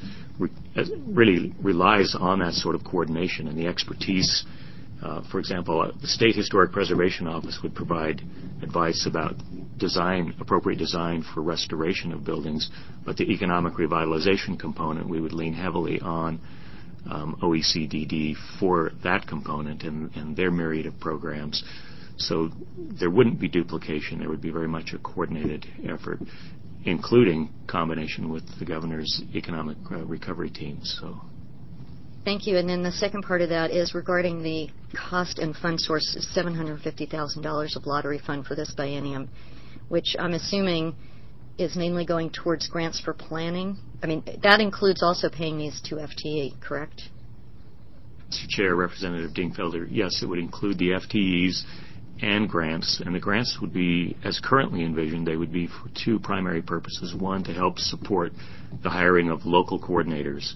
really relies on that sort of coordination and the expertise. For example, the State Historic Preservation Office would provide advice about appropriate design for restoration of buildings, but the economic revitalization component, we would lean heavily on OECDD for that component and their myriad of programs. So there wouldn't be duplication. There would be very much a coordinated effort, including combination with the governor's economic recovery team. So. Thank you. And then the second part of that is regarding the cost and fund source of $750,000 of lottery fund for this biennium, which I'm assuming is mainly going towards grants for planning. I mean, that includes also paying these two FTE, correct? Mr. Chair, Representative Dingfelder, yes, it would include the FTEs and grants, and the grants would be, as currently envisioned, they would be for two primary purposes. One, to help support the hiring of local coordinators.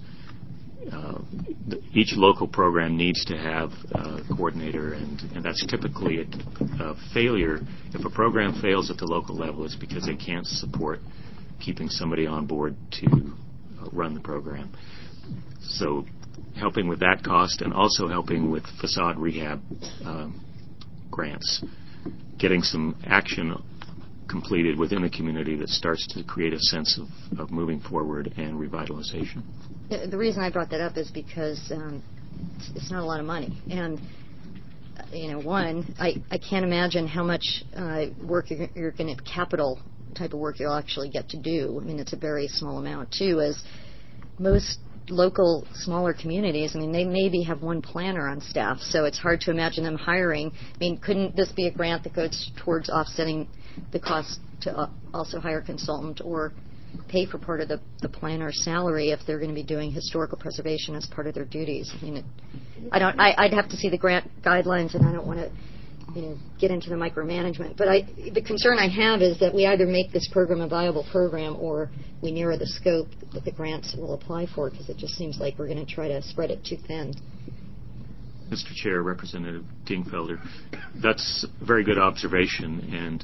Each local program needs to have a coordinator, and that's typically a failure. If a program fails at the local level, it's because they can't support keeping somebody on board to run the program. So helping with that cost and also helping with facade rehab grants, getting some action completed within the community that starts to create a sense of moving forward and revitalization. The reason I brought that up is because it's not a lot of money. And, one, I can't imagine how much work you're going to, capital type of work you'll actually get to do. I mean, it's a very small amount, too, as most local smaller communities, I mean, they maybe have one planner on staff, so it's hard to imagine them hiring. I mean, couldn't this be a grant that goes towards offsetting the cost to also hire a consultant or pay for part of the planner's salary if they're going to be doing historical preservation as part of their duties? I mean, I'd have to see the grant guidelines, and I don't want to get into the micromanagement. But the concern I have is that we either make this program a viable program or we narrow the scope that the grants will apply for, because it just seems like we're going to try to spread it too thin. Mr. Chair, Representative Dingfelder, that's a very good observation, and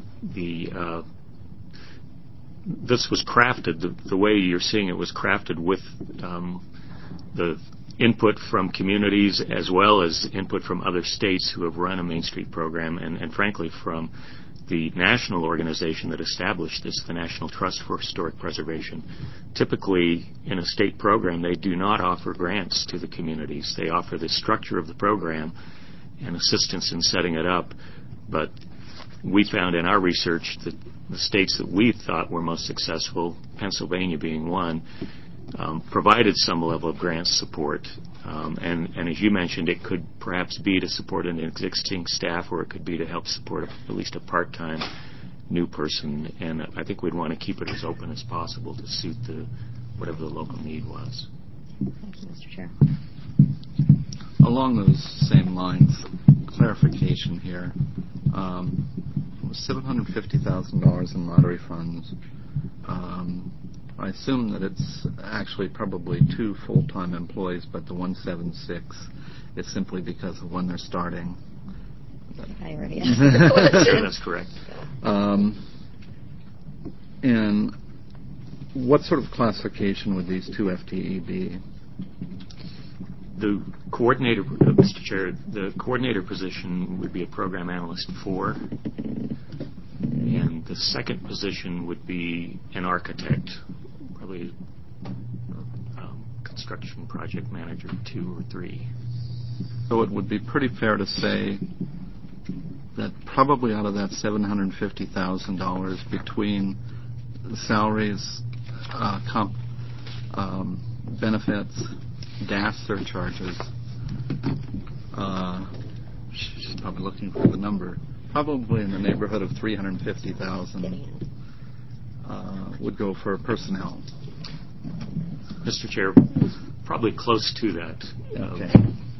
this was crafted, the way you're seeing it was crafted with the input from communities as well as input from other states who have run a Main Street program, and frankly from the national organization that established this, the National Trust for Historic Preservation. Typically, in a state program, they do not offer grants to the communities. They offer the structure of the program and assistance in setting it up. But we found in our research that the states that we thought were most successful, Pennsylvania being one, provided some level of grant support. And as you mentioned, it could perhaps be to support an existing staff, or it could be to help support at least a part-time new person. And I think we'd want to keep it as open as possible to suit whatever the local need was. Thank you, Mr. Chair. Along those same lines, clarification here. $750,000 in lottery funds. I assume that it's actually probably 2 full-time employees, but the 176 is simply because of when they're starting. I already asked the question. Sure, that's correct. And what sort of classification would these 2 FTE be? The coordinator, Mr. Chair, the coordinator position would be a program analyst 4, and the second position would be an architect, probably construction project manager 2 or 3. So it would be pretty fair to say that probably out of that $750,000 between salaries, benefits, gas surcharges, she's probably looking for the number, probably in the neighborhood of $350,000 would go for personnel. Mr. Chair, probably close to that. Okay.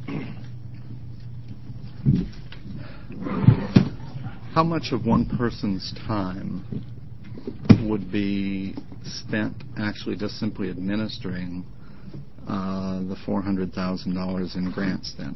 How much of one person's time would be spent actually just simply administering the $400,000 in grants then?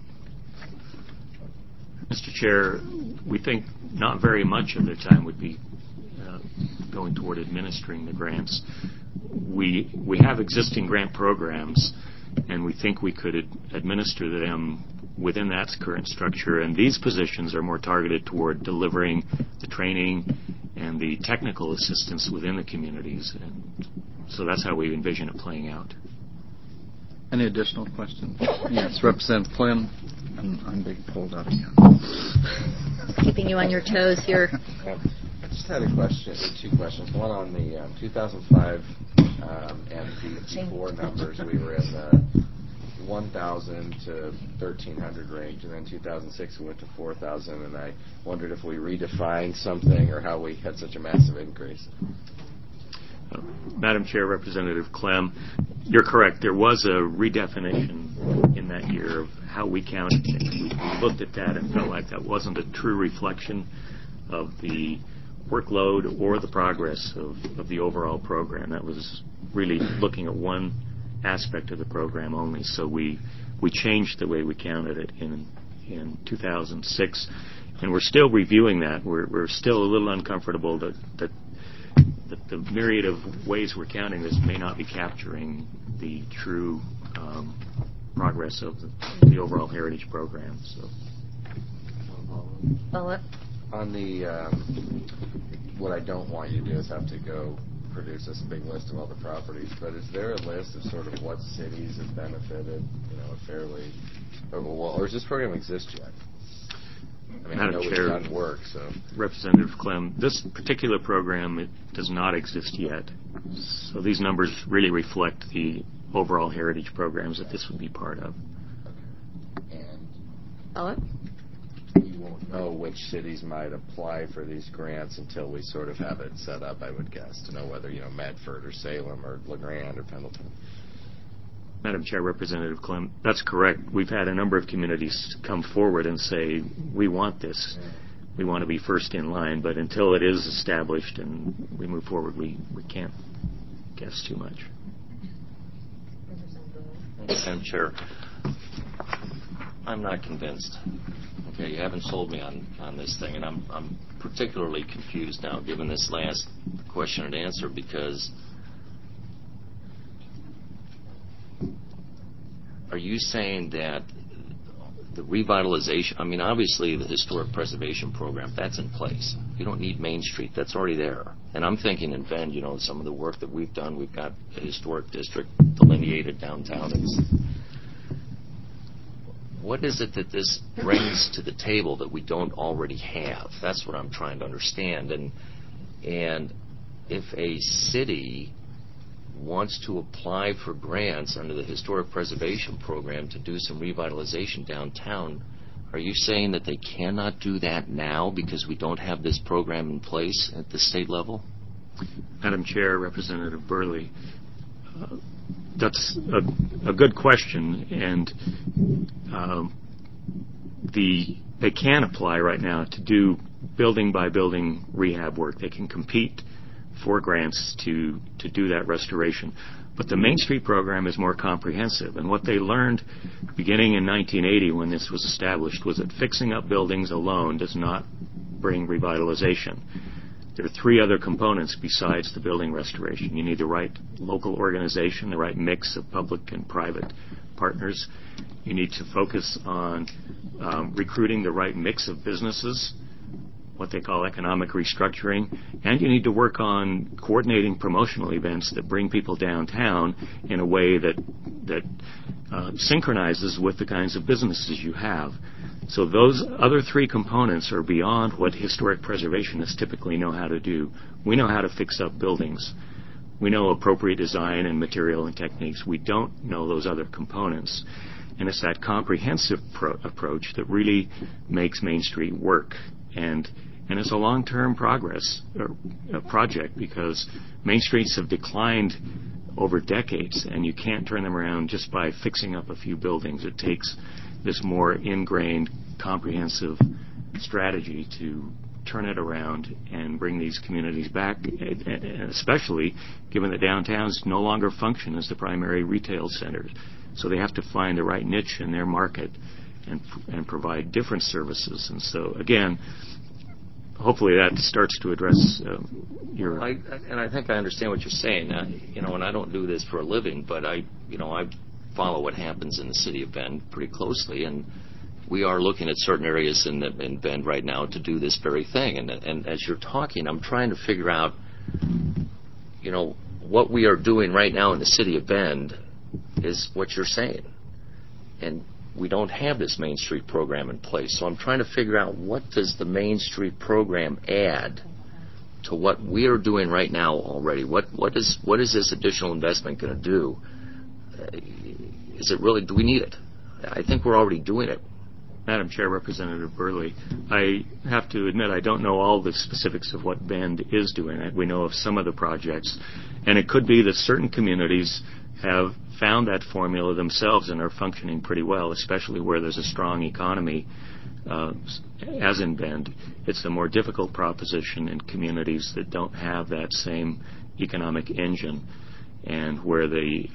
Mr. Chair, we think not very much of their time would be going toward administering the grants. We have existing grant programs, and we think we could administer them within that current structure, and these positions are more targeted toward delivering the training and the technical assistance within the communities, and so that's how we envision it playing out. Any additional questions? Yes, Representative Clem. I'm being pulled out again. Keeping you on your toes here. I just had a question, 2 questions. One on the 2005 MP4 numbers. We were in the 1,000 to 1,300 range, and then 2006 we went to 4,000, and I wondered if we redefined something or how we had such a massive increase. Madam Chair, Representative Clem, you're correct. There was a redefinition in that year of how we counted things. We looked at that and felt like that wasn't a true reflection of the workload or the progress of the overall program. That was really looking at one aspect of the program only. So we changed the way we counted it in 2006, and we're still reviewing that. We're still a little uncomfortable that the myriad of ways we're counting this may not be capturing the true progress of the overall heritage program. So, Follow-up? On the what I don't want you to do is have to go produce this big list of all the properties, but is there a list of sort of what cities have benefited, or does this program exist yet? I mean, Madam I know Chair, we've done work, so. Representative Clem, this particular program, it does not exist yet. So these numbers really reflect the overall heritage programs that this would be part of. And Follow-up? you won't know which cities might apply for these grants until we sort of have it set up, I would guess, to know whether, Medford or Salem or LeGrand or Pendleton. Madam Chair, Representative Clem, that's correct. We've had a number of communities come forward and say, we want this. We want to be first in line, but until it is established and we move forward, we can't guess too much. Madam Chair, I'm not convinced. Okay, you haven't sold me on this thing, and I'm particularly confused now given this last question and answer, because are you saying that the revitalization, obviously the historic preservation program, that's in place. You don't need Main Street. That's already there. And I'm thinking in Bend, some of the work that we've done, we've got a historic district delineated downtown. What is it that this brings to the table that we don't already have? That's what I'm trying to understand. And And if a city wants to apply for grants under the Historic Preservation Program to do some revitalization downtown, are you saying that they cannot do that now because we don't have this program in place at the state level? Madam Chair, Representative Burley, that's a good question, and they can apply right now to do building-by-building rehab work. They can compete for grants to do that restoration. But the Main Street program is more comprehensive, and what they learned beginning in 1980 when this was established was that fixing up buildings alone does not bring revitalization. There are three other components besides the building restoration. You need the right local organization, the right mix of public and private partners. You need to focus on recruiting the right mix of businesses, what they call economic restructuring, and you need to work on coordinating promotional events that bring people downtown in a way that synchronizes with the kinds of businesses you have. So those other three components are beyond what historic preservationists typically know how to do. We know how to fix up buildings. We know appropriate design and material and techniques. We don't know those other components. And it's that comprehensive approach that really makes Main Street work. And it's a long-term project because Main Streets have declined over decades, and you can't turn them around just by fixing up a few buildings. It takes this more ingrained, comprehensive strategy to turn it around and bring these communities back, especially given that downtowns no longer function as the primary retail centers. So they have to find the right niche in their market and provide different services. And so, again, hopefully that starts to address your... And I think I understand what you're saying. And I don't do this for a living, but I follow what happens in the city of Bend pretty closely, and we are looking at certain areas in Bend right now to do this very thing. And as you're talking, I'm trying to figure out, what we are doing right now in the city of Bend is what you're saying. And we don't have this Main Street program in place. So I'm trying to figure out, what does the Main Street program add to what we are doing right now already? What is this additional investment going to do? Is it really, do we need it? I think we're already doing it. Madam Chair, Representative Burley, I have to admit I don't know all the specifics of what Bend is doing. We know of some of the projects, and it could be that certain communities have found that formula themselves and are functioning pretty well, especially where there's a strong economy, as in Bend. It's a more difficult proposition in communities that don't have that same economic engine, and where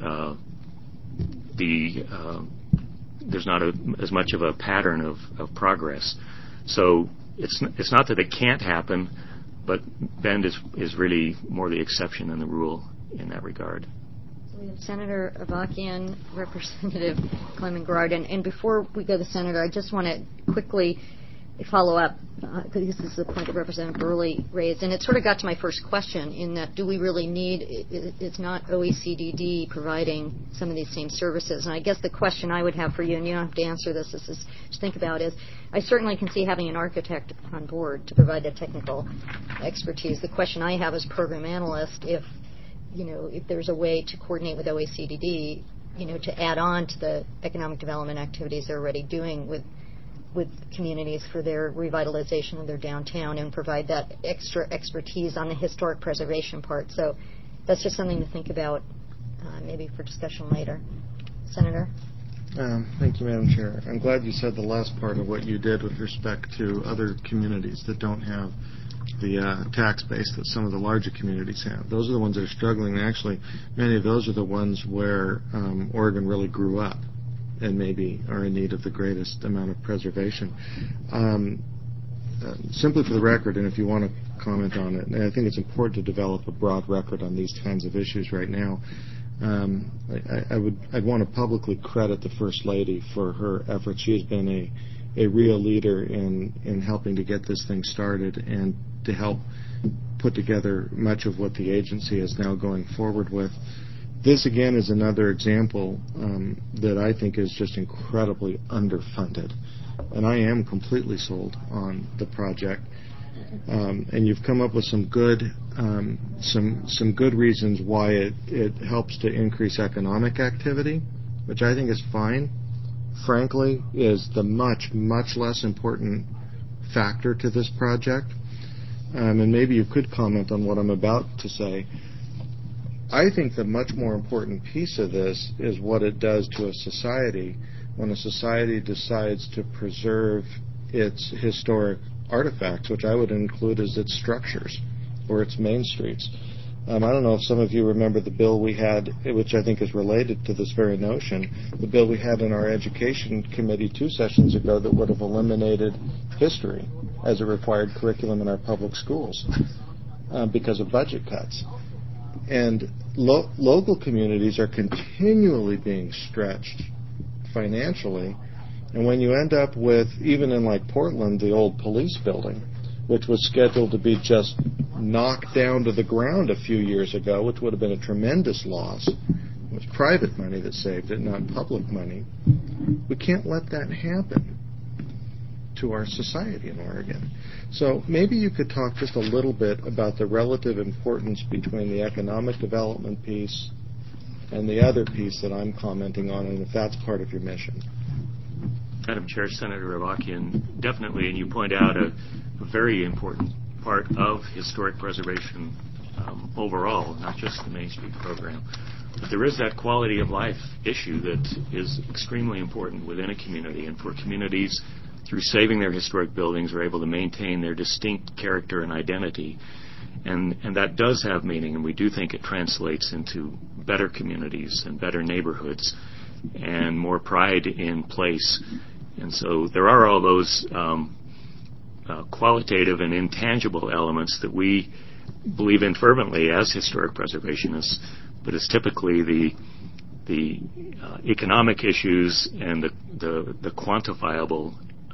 there's not as much of a pattern of progress. So it's not that it can't happen, but Bend is really more the exception than the rule in that regard. So we have Senator Avakian, Representative Clement Garrard, and before we go to the Senator, I just want to quickly follow up, because this is the point that Representative Burley raised, and it sort of got to my first question, in that do we really need, it's not OECDD providing some of these same services, and I guess the question I would have for you, and you don't have to answer this, this is to think about, is I certainly can see having an architect on board to provide that technical expertise. The question I have as program analyst, if there's a way to coordinate with OECDD, to add on to the economic development activities they're already doing with communities for their revitalization of their downtown, and provide that extra expertise on the historic preservation part. So that's just something to think about, maybe for discussion later. Senator? Thank you, Madam Chair. I'm glad you said the last part of what you did with respect to other communities that don't have the tax base that some of the larger communities have. Those are the ones that are struggling. And actually, many of those are the ones where Oregon really grew up, and maybe are in need of the greatest amount of preservation. Simply for the record, and if you want to comment on it, and I think it's important to develop a broad record on these kinds of issues right now, I'd want to publicly credit the First Lady for her efforts. She has been a real leader in helping to get this thing started and to help put together much of what the agency is now going forward with. This, again, is another example that I think is just incredibly underfunded. And I am completely sold on the project. And you've come up with some good reasons why it helps to increase economic activity, which I think is fine. Frankly, is the much less important factor to this project. And maybe you could comment on what I'm about to say. I think the much more important piece of this is what it does to a society when a society decides to preserve its historic artifacts, which I would include as its structures or its main streets. I don't know if some of you remember the bill we had, which I think is related to this very notion, the bill we had in our Education Committee 2 sessions ago that would have eliminated history as a required curriculum in our public schools because of budget cuts. And local communities are continually being stretched financially. And when you end up with, even in like Portland, the old police building, which was scheduled to be just knocked down to the ground a few years ago, which would have been a tremendous loss. It was private money that saved it, not public money. We can't let that happen to our society in Oregon. So maybe you could talk just a little bit about the relative importance between the economic development piece and the other piece that I'm commenting on, and if that's part of your mission. Madam Chair, Senator Avakian, definitely, and you point out a very important part of historic preservation overall, not just the Main Street program. But there is that quality of life issue that is extremely important within a community, and for communities, through saving their historic buildings, are able to maintain their distinct character and identity. And that does have meaning, and we do think it translates into better communities and better neighborhoods and more pride in place. And so there are all those qualitative and intangible elements that we believe in fervently as historic preservationists, but it's typically the economic issues and the quantifiable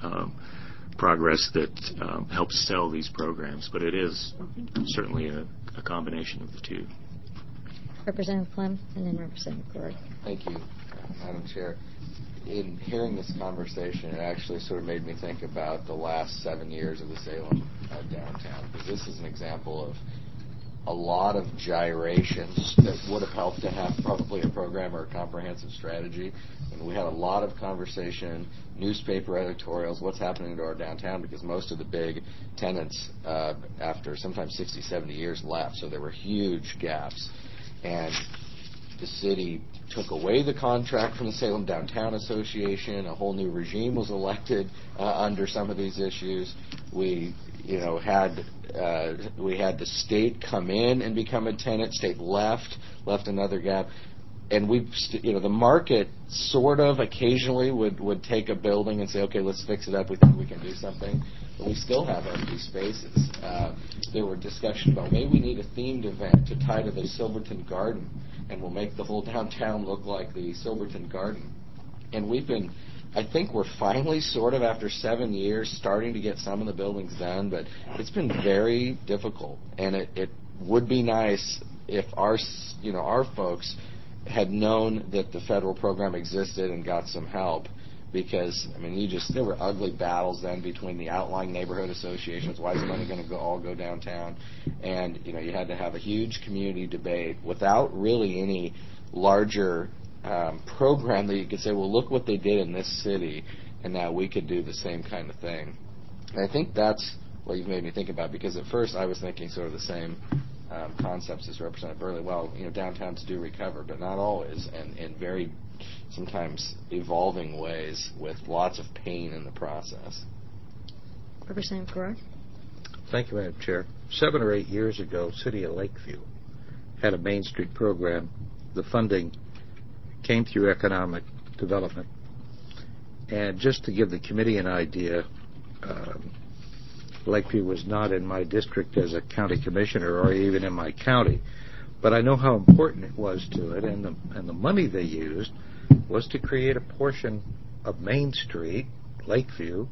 progress that helps sell these programs. But it is certainly a combination of the two. Representative Clem and then Representative Gord. Thank you, Madam Chair. In hearing this conversation, it actually sort of made me think about the last 7 years of the Salem downtown, because this is an example of a lot of gyrations that would have helped to have probably a program or a comprehensive strategy. And we had a lot of conversation, newspaper editorials, what's happening to our downtown, because most of the big tenants, after sometimes 60, 70 years, left. So there were huge gaps. And the city took away the contract from the Salem Downtown Association. A whole new regime was elected under some of these issues. We had the state come in and become a tenant. State left another gap. And the market sort of occasionally would take a building and say, okay, let's fix it up. We think we can do something. But we still have empty spaces. There were discussions about maybe we need a themed event to tie to the Silverton Garden, and we'll make the whole downtown look like the Silverton Garden. And I think we're finally sort of, after 7 years, starting to get some of the buildings done, but it's been very difficult. And it would be nice if our folks had known that the federal program existed and got some help. Because, there were ugly battles then between the outlying neighborhood associations. Why is the money going to all go downtown? And, you had to have a huge community debate without really any larger program that you could say, well, look what they did in this city, and now we could do the same kind of thing. And I think that's what you've made me think about, because at first I was thinking sort of the same concepts as Representative Burley. Well, downtowns do recover, but not always, and in very sometimes evolving ways with lots of pain in the process. Representative Gord. Thank you, Madam Chair. 7 or 8 years ago, City of Lakeview had a Main Street program. The funding came through economic development. And just to give the committee an idea, Lakeview was not in my district as a county commissioner or even in my county, but I know how important it was to it, and the money they used was to create a portion of Main Street, Lakeview,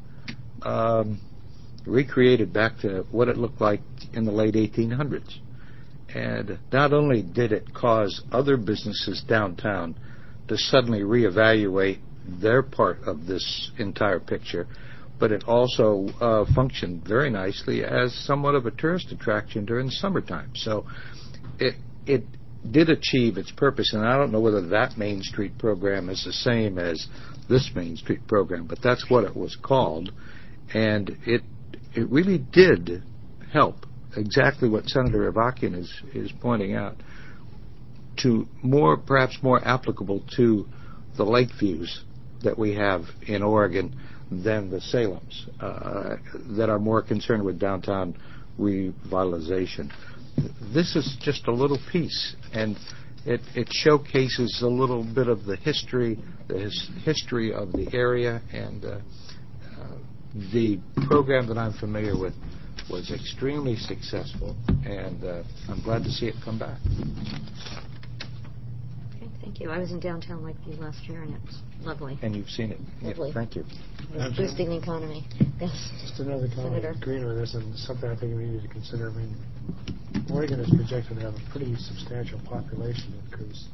recreated back to what it looked like in the late 1800s. And not only did it cause other businesses downtown to suddenly reevaluate their part of this entire picture, but it also functioned very nicely as somewhat of a tourist attraction during the summertime. So it did achieve its purpose, and I don't know whether that Main Street program is the same as this Main Street program, but that's what it was called, and it really did help, exactly what Senator Avakian is pointing out, to perhaps more applicable to the lake views that we have in Oregon than the Salems that are more concerned with downtown revitalization. This is just a little piece, and it showcases a little bit of the history of the area, and the program that I'm familiar with was extremely successful, and I'm glad to see it come back. Okay, thank you. I was in downtown Lakeview last year, and it was lovely. And you've seen it. Lovely. Yeah, thank you. Boosting the economy. Yes. Just another comment, Senator. agreeing with this, and something I think we need to consider. I mean, Oregon is projected to have a pretty substantial population increase.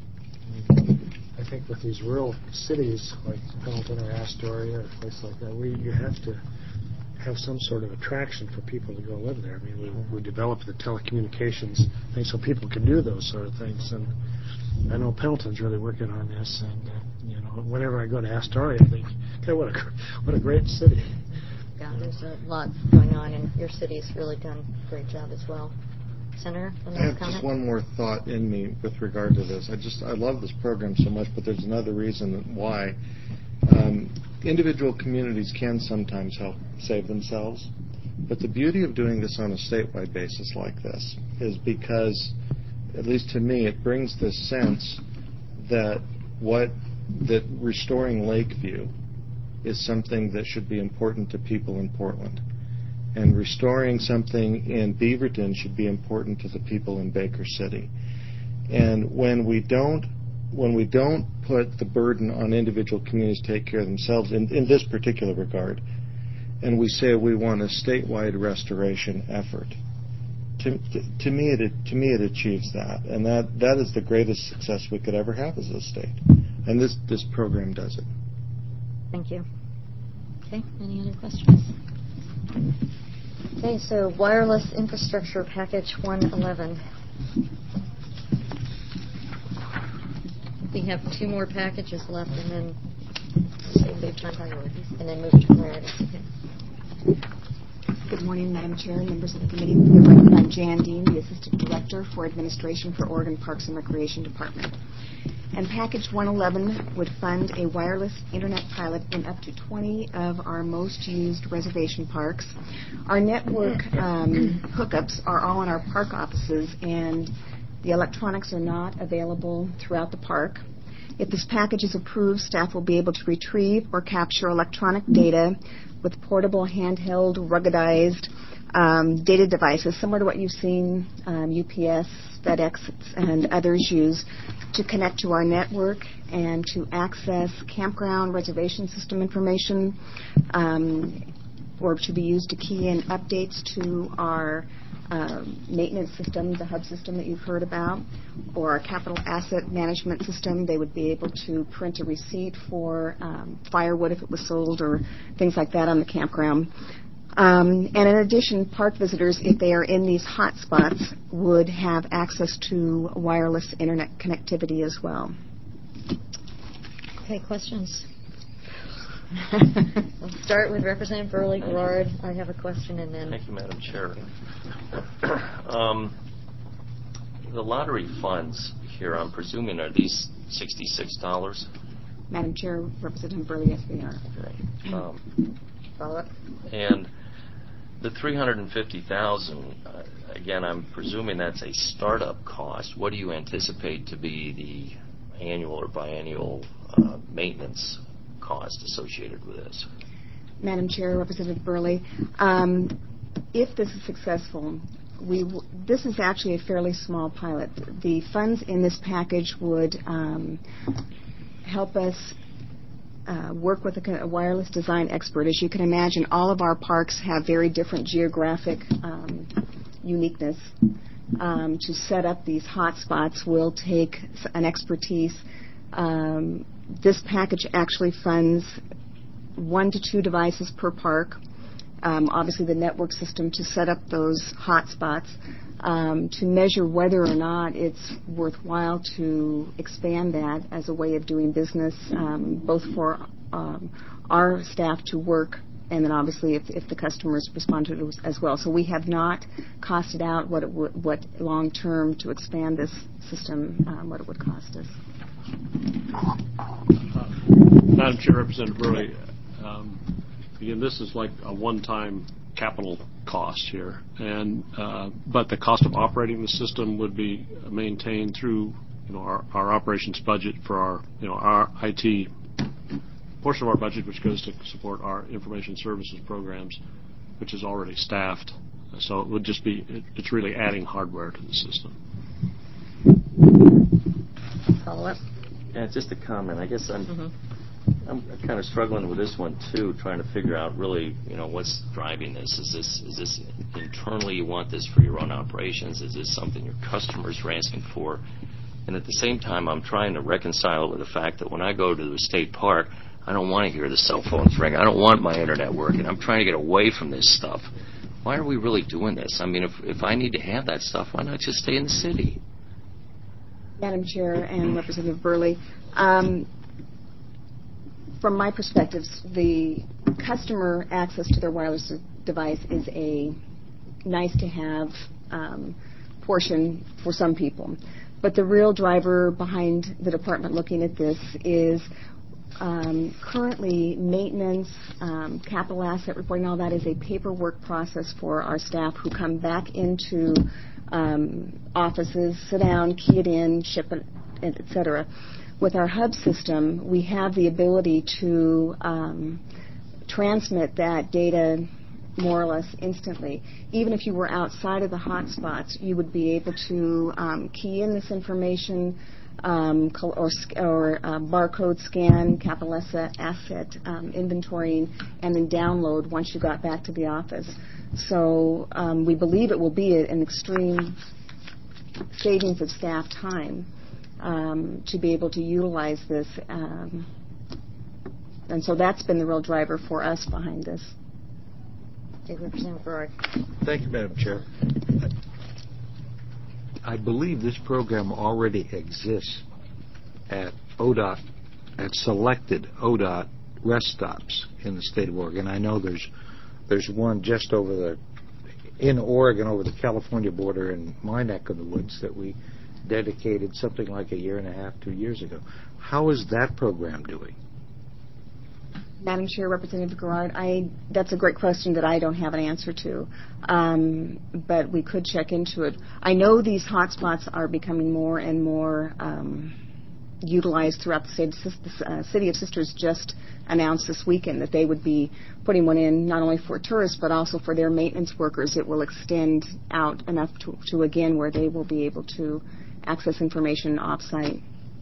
I think with these rural cities like Pendleton or Astoria or a place like that, you have to have some sort of attraction for people to go live there. I mean, we developed the telecommunications thing so people can do those sort of things. And I know Pendleton's really working on this. And whenever I go to Astoria, I think, okay, what a great city. Yeah, there's a lot going on, and your city's really done a great job as well. Senator, I have just one more thought in me with regard to this. I love this program so much, but there's another reason why. Individual communities can sometimes help save themselves, but the beauty of doing this on a statewide basis like this is because, at least to me, it brings this sense that restoring Lakeview is something that should be important to people in Portland. And restoring something in Beaverton should be important to the people in Baker City. And when we don't put the burden on individual communities to take care of themselves in this particular regard, and we say we want a statewide restoration effort, to me it achieves that, and that is the greatest success we could ever have as a state. And this program does it. Thank you. Okay, any other questions? Okay, so wireless infrastructure package 111. We have two more packages left, and then move to priorities. Okay. Good morning, Madam Chair, members of the committee. I'm Jan Dean, the Assistant Director for Administration for Oregon Parks and Recreation Department. And Package 111 would fund a wireless internet pilot in up to 20 of our most used reservation parks. Our network hookups are all in our park offices, and the electronics are not available throughout the park. If this package is approved, staff will be able to retrieve or capture electronic data with portable, handheld, ruggedized data devices, similar to what you've seen UPS, FedEx, and others use, to connect to our network and to access campground reservation system information, or to be used to key in updates to our maintenance system, the hub system that you've heard about, or our capital asset management system. They would be able to print a receipt for firewood if it was sold or things like that on the campground. And in addition, park visitors, if they are in these hot spots, would have access to wireless internet connectivity as well. Okay, questions? Let's start with Representative Burley Gerard. I have a question, and then... Thank you, Madam Chair. The lottery funds here, I'm presuming, are these $66? Madam Chair, Representative Burley, yes, they are. Okay. Follow up? And the $350,000, again, I'm presuming that's a startup cost. What do you anticipate to be the annual or biennial maintenance cost associated with this? Madam Chair, Representative Burley, if this is successful, this is actually a fairly small pilot. The funds in this package would help us work with a wireless design expert. As you can imagine, all of our parks have very different geographic uniqueness. To set up these hot spots will take an expertise. This package actually funds 1 to 2 devices per park. Obviously, the network system to set up those hotspots, to measure whether or not it's worthwhile to expand that as a way of doing business, both for our staff to work, and then obviously if the customers respond to it as well. So we have not costed out what long term to expand this system, what it would cost us. Madam Chair, Representative Burley, again, this is like a one-time capital cost here, and but the cost of operating the system would be maintained through our operations budget for our IT portion of our budget, which goes to support our information services programs, which is already staffed. So it would just be it's really adding hardware to the system. Follow up. Yeah, just a comment. I guess I'm kind of struggling with this one too, trying to figure out really, what's driving this. Is this internally you want this for your own operations? Is this something your customers are asking for? And at the same time, I'm trying to reconcile it with the fact that when I go to the state park, I don't want to hear the cell phones ring. I don't want my internet working. I'm trying to get away from this stuff. Why are we really doing this? I mean, if I need to have that stuff, why not just stay in the city? Madam Chair and Representative Burley, from my perspective, the customer access to their wireless device is a nice-to-have portion for some people. But the real driver behind the department looking at this is currently maintenance, capital asset reporting, all that is a paperwork process for our staff who come back into offices, sit down, key it in, ship it, et cetera. With our hub system, we have the ability to transmit that data more or less instantly. Even if you were outside of the hotspots, you would be able to key in this information or barcode scan, capital asset inventorying, and then download once you got back to the office. So we believe it will be an extreme savings of staff time to be able to utilize this. And so that's been the real driver for us behind this. Representative Berard. Thank you, Madam Chair. I believe this program already exists at ODOT, at selected ODOT rest stops in the state of Oregon. I know there's one just in Oregon over the California border in my neck of the woods that we dedicated something like 1.5 years, 2 years ago. How is that program doing? Madam Chair, Representative Garrard, that's a great question that I don't have an answer to, but we could check into it. I know these hotspots are becoming more and more utilized throughout the state. The City of Sisters just announced this weekend that they would be putting one in not only for tourists but also for their maintenance workers. It will extend out enough to again, where they will be able to access information off-site.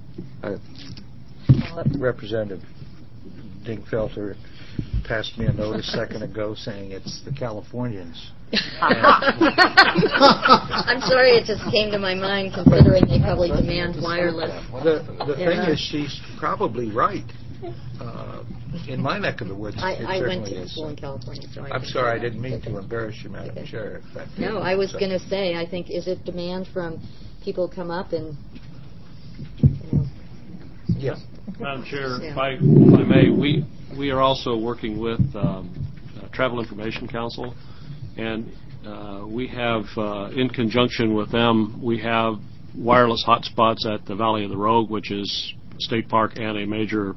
Representative Dingfelter passed me a note a second ago saying it's the Californians. I'm sorry, it just came to my mind considering they probably demand wireless. The thing is, she's probably right. In my neck of the woods, I went to school in California, so I'm sorry, I didn't mean to embarrass you, Madam Chair. No, I was going to say, I think, is it demand from people come up and... Yes. Madam Chair, if I may, we are also working with Travel Information Council, and we have, in conjunction with them, we have wireless hotspots at the Valley of the Rogue, which is a state park and a major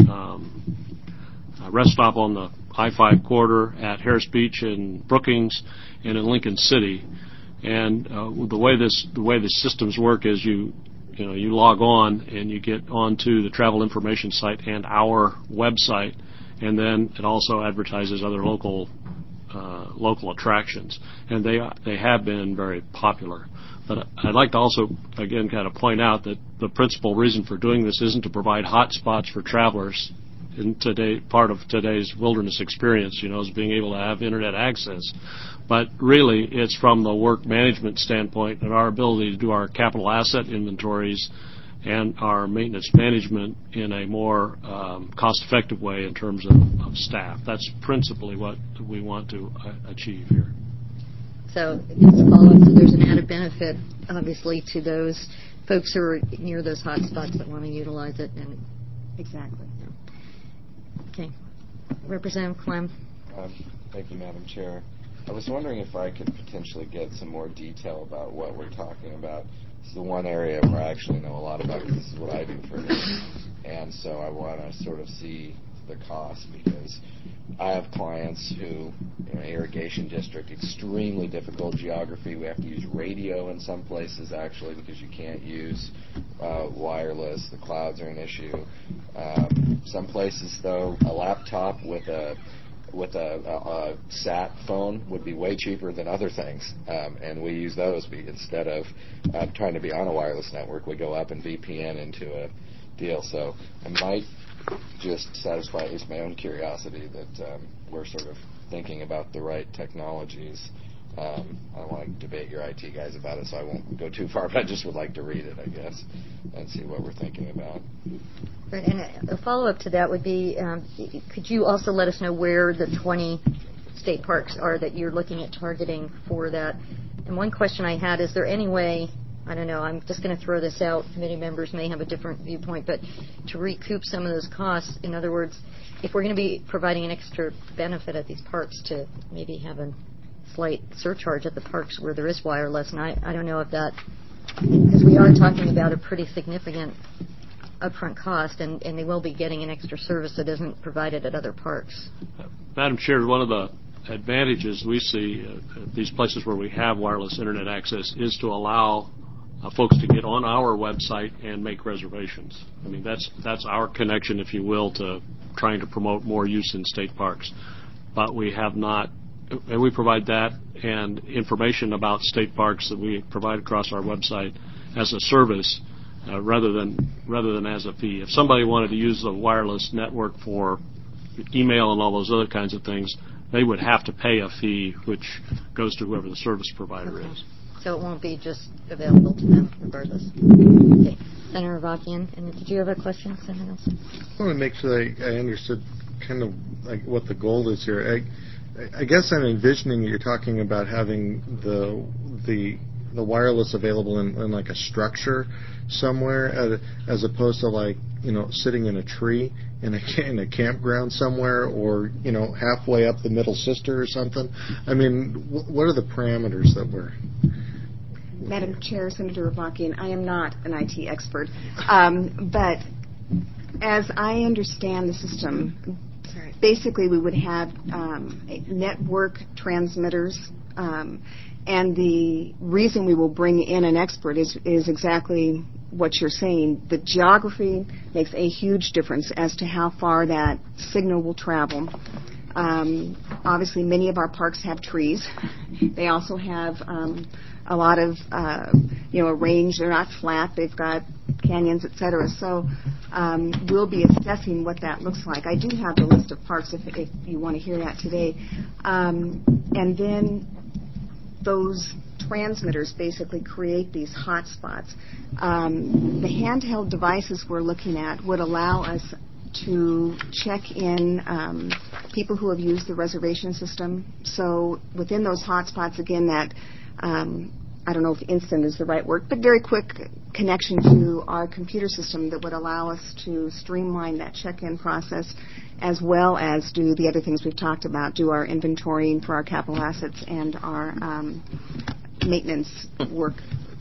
rest stop on the I-5 corridor, at Harris Beach in Brookings, and in Lincoln City. And the way the systems work is you log on and you get onto the travel information site and our website, and then it also advertises other local attractions, and they have been very popular. But I'd like to also again kind of point out that the principal reason for doing this isn't to provide hot spots for travelers. Part of today's wilderness experience, is being able to have internet access. But really, it's from the work management standpoint and our ability to do our capital asset inventories and our maintenance management in a more cost-effective way in terms of staff. That's principally what we want to achieve here. So just to follow up, so there's an added benefit, obviously, to those folks who are near those hot spots that want to utilize it. And exactly. Okay. Representative Clem. Thank you, Madam Chair. I was wondering if I could potentially get some more detail about what we're talking about. This is the one area where I actually know a lot about, because this is what I do for a living. And so I want to sort of see the cost, because I have clients who, in an irrigation district, extremely difficult geography. We have to use radio in some places, actually, because you can't use wireless. The clouds are an issue. Some places, though, a laptop with a sat phone would be way cheaper than other things, and we use those. Instead of trying to be on a wireless network, we go up and VPN into a deal. So I might just satisfy at least my own curiosity that we're sort of thinking about the right technologies. I don't want to debate your IT guys about it, so I won't go too far, but I just would like to read it, I guess, and see what we're thinking about. Right, and a follow-up to that would be, could you also let us know where the 20 state parks are that you're looking at targeting for that? And one question I had, is there any way, I don't know, I'm just going to throw this out, committee members may have a different viewpoint, but to recoup some of those costs, in other words, if we're going to be providing an extra benefit at these parks to maybe have a slight surcharge at the parks where there is wireless, and I don't know if that, because we are talking about a pretty significant upfront cost, and they will be getting an extra service that isn't provided at other parks. Madam Chair, one of the advantages we see at these places where we have wireless internet access is to allow folks to get on our website and make reservations. I mean, that's our connection, if you will, to trying to promote more use in state parks. But we have not, and we provide that and information about state parks that we provide across our website as a service rather than as a fee. If somebody wanted to use the wireless network for email and all those other kinds of things, they would have to pay a fee, which goes to whoever the service provider is. So it won't be just available to them regardless. Okay. Senator Avakian, and did you have a question, Senator Nelson? I want to make sure that I understood kind of like what the goal is here. I guess I'm envisioning you're talking about having the wireless available in like a structure somewhere, as opposed to like, you know, sitting in a tree in a campground somewhere, or, you know, halfway up the Middle Sister or something. I mean, what are the parameters that we're... Madam Chair, Senator Avakian, I am not an IT expert, but as I understand the system, basically we would have network transmitters, and the reason we will bring in an expert is exactly what you're saying. The geography makes a huge difference as to how far that signal will travel. Obviously, many of our parks have trees. They also have a lot of, a range. They're not flat. They've got canyons, et cetera. So we'll be assessing what that looks like. I do have the list of parks if you want to hear that today. And then those transmitters basically create these hot spots. The handheld devices we're looking at would allow us to check in people who have used the reservation system. So within those hot spots, again, that I don't know if instant is the right word, but very quick connection to our computer system that would allow us to streamline that check-in process, as well as do the other things we've talked about, do our inventorying for our capital assets and our maintenance work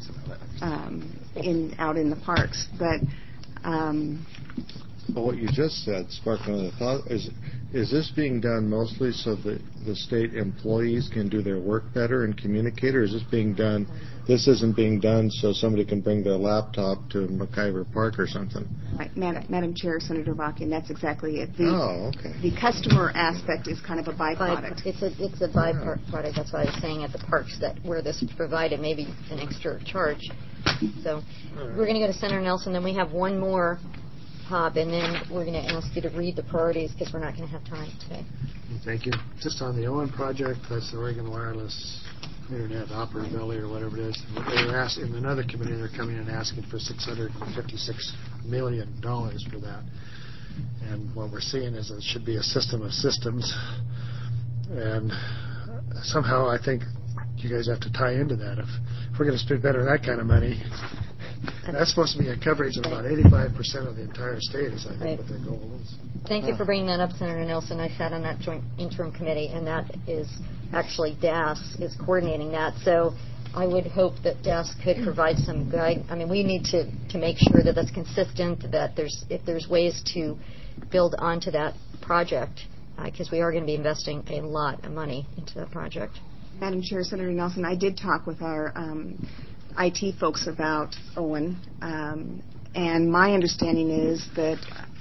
out in the parks. But well, what you just said sparked another thought. Is this being done mostly so that the state employees can do their work better and communicate, or is this isn't being done so somebody can bring their laptop to McIver Park or something? Right. Madam Chair, Senator Avakian, that's exactly it. Okay. The customer aspect is kind of a byproduct. It's a byproduct. That's what I was saying at the parks, that where this is provided, maybe an extra charge. So we're going to go to Senator Nelson, then we have one more hop, and then we're going to ask you to read the priorities because we're not going to have time today. Thank you. Just on the Owen project, that's the Oregon Wireless internet operability or whatever it is. They were asked in another committee. They're coming in and asking for $656 million for that. And what we're seeing is it should be a system of systems. And somehow I think you guys have to tie into that. If we're going to spend better that kind of money, that's supposed to be a coverage of about 85% of the entire state, is I think what their goal is. Thank you for bringing that up, Senator Nelson. I sat on that joint interim committee, and that is actually DAS is coordinating that. So I would hope that DAS could provide some guide. I mean, we need to make sure that that's consistent, that if there's ways to build onto that project, because we are going to be investing a lot of money into that project. Madam Chair, Senator Nelson, I did talk with our IT folks about Owen, and my understanding is that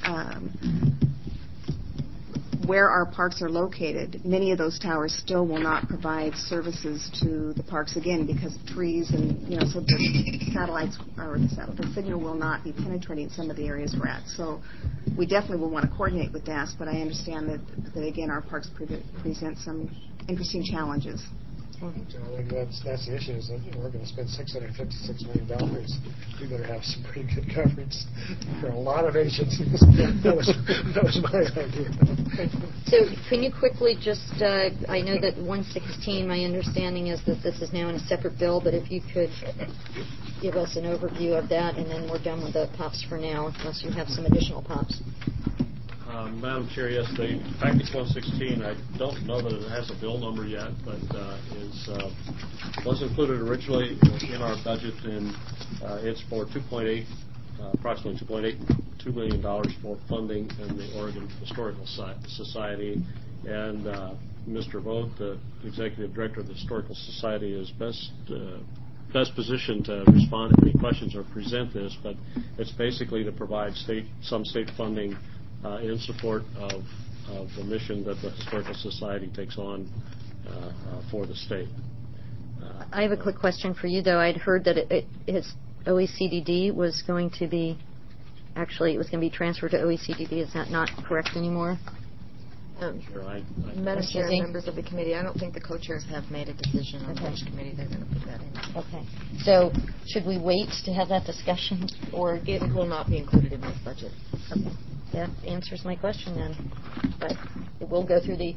where our parks are located, many of those towers still will not provide services to the parks again because of trees and, so the satellites or the signal will not be penetrating some of the areas we're at. So we definitely will want to coordinate with DAS, but I understand that again, our parks present some interesting challenges. I think that's the issue, is that we're going to spend $656 million. We better have some pretty good coverage for a lot of agencies. That was my idea. So can you quickly just, I know that 116, my understanding is that this is now in a separate bill, but if you could give us an overview of that, and then we're done with the POPs for now, unless you have some additional POPs. Madam Chair, yes, the package 116, I don't know that it has a bill number yet, but was included originally in our budget, and it's for approximately $2.82 million for funding in the Oregon Historical Society. And Mr. Vogt, the Executive Director of the Historical Society, is best positioned to respond to any questions or present this, but it's basically to provide some state funding in support of the mission that the Historical Society takes on for the state. I have a quick question for you, though. I'd heard that its OECDD was going to be, actually, it was going to be transferred to OECDD. Is that not correct anymore? Sure, Madam Chair, members of the committee, I don't think the co-chairs have made a decision on which committee they're going to put that in. Okay. So should we wait to have that discussion? Or it will not be included in this budget. Okay. That answers my question then. But it will go through the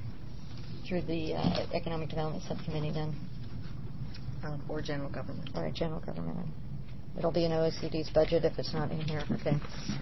Economic Development Subcommittee then. Or general government. All right, general government. It'll be in OECD's budget if it's not in here. Okay.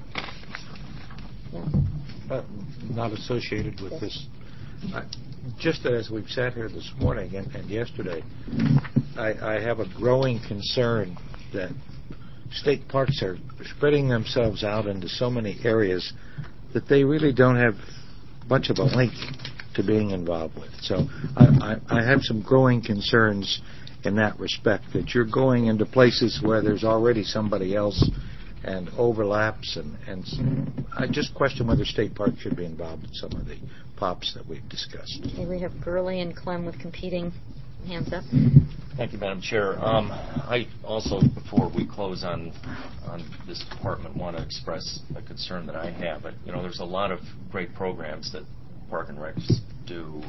Yeah. Not associated with this. Just as we've sat here this morning and yesterday, I have a growing concern that state parks are spreading themselves out into so many areas that they really don't have much of a link to being involved with. So I have some growing concerns in that respect, that you're going into places where there's already somebody else and overlaps, and I just question whether state parks should be involved in some of the POPs that we've discussed. Okay, we have Gurley and Clem with competing hands up. Thank you, Madam Chair. I also, before we close on this department, want to express a concern that I have. But, there's a lot of great programs that Park and Recs do,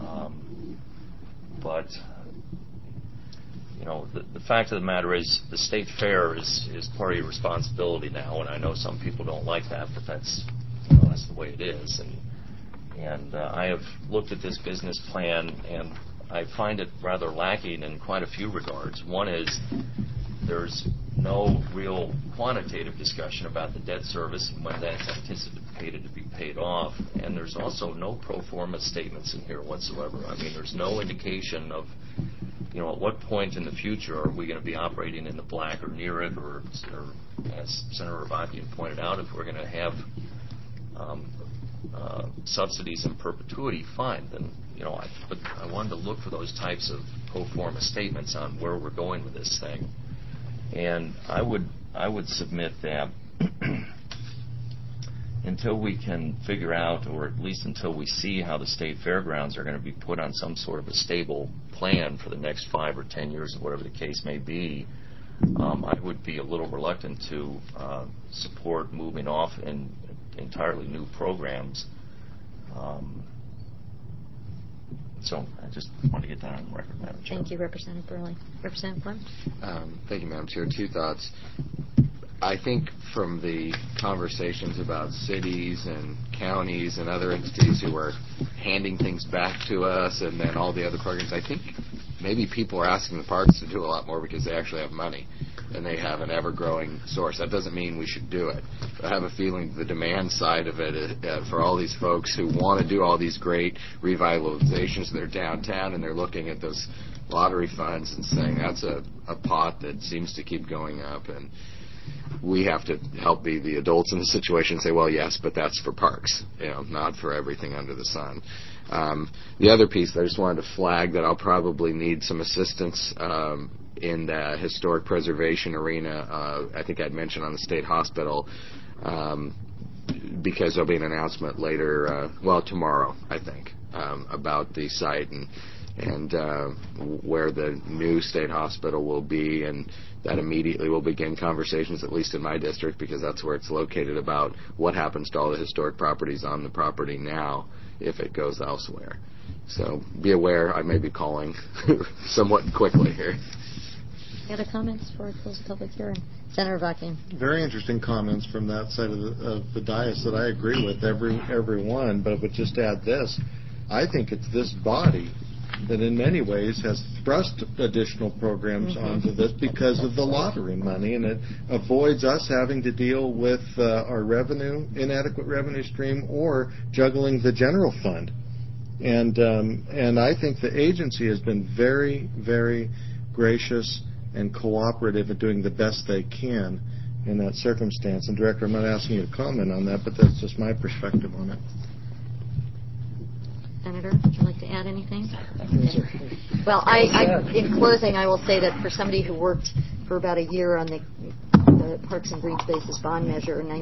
but the fact of the matter is the state fair is part of your responsibility now, and I know some people don't like that, but that's the way it is. And I have looked at this business plan, and I find it rather lacking in quite a few regards. One is there's no real quantitative discussion about the debt service and when that's anticipated to be paid off, and there's also no pro forma statements in here whatsoever. I mean, there's no indication of at what point in the future are we going to be operating in the black or near it, or as Senator Rabatian pointed out, if we're going to have subsidies in perpetuity, fine. Then but I wanted to look for those types of pro forma statements on where we're going with this thing, and I would submit that until we can figure out, or at least until we see how the state fairgrounds are going to be put on some sort of a stable plan for the next 5 or 10 years, or whatever the case may be, I would be a little reluctant to support moving off in, entirely new programs So I just wanted to get that on the record, Madam Chair. Thank you, Representative Burley. Representative Flynn? Thank you, Madam Chair. Two thoughts. I think from the conversations about cities and counties and other entities who are handing things back to us and then all the other programs, I think maybe people are asking the parks to do a lot more because they actually have money and they have an ever-growing source. That doesn't mean we should do it. But I have a feeling the demand side of it for all these folks who want to do all these great revitalizations of their downtown, and they're looking at those lottery funds and saying that's a pot that seems to keep going up, and we have to help be the adults in the situation and say, well, yes, but that's for parks, not for everything under the sun. The other piece, I just wanted to flag that I'll probably need some assistance in the historic preservation arena. I think I'd mentioned on the State Hospital because there'll be an announcement later, tomorrow, I think, about the site and where the new State Hospital will be, and that immediately will begin conversations, at least in my district, because that's where it's located, about what happens to all the historic properties on the property now if it goes elsewhere. So be aware, I may be calling somewhat quickly here. Any other comments before we close the public hearing? Senator Vakin. Very interesting comments from that side of the dais that I agree with every one, but I would just add this. I think it's this body that in many ways has thrust additional programs onto this because of the lottery money, and it avoids us having to deal with our inadequate revenue stream, or juggling the general fund. And I think the agency has been very, very gracious and cooperative at doing the best they can in that circumstance. And Director, I'm not asking you to comment on that, but that's just my perspective on it. Senator, would you like to add anything? Well, in closing, I will say that for somebody who worked for about a year on the Parks and Green Spaces bond measure in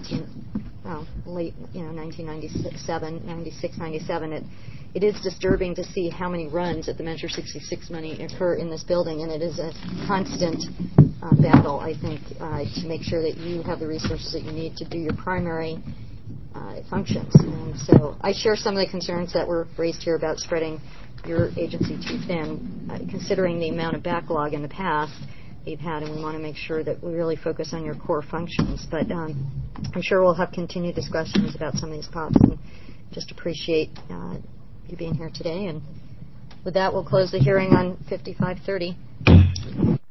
1997, 97, it is disturbing to see how many runs at the Measure 66 money occur in this building, and it is a constant battle, I think, to make sure that you have the resources that you need to do your primary functions. And so I share some of the concerns that were raised here about spreading your agency too thin, considering the amount of backlog in the past you've had, and we want to make sure that we really focus on your core functions. But I'm sure we'll have continued discussions about some of these pops, and just appreciate you being here today. And with that, we'll close the hearing on 5530.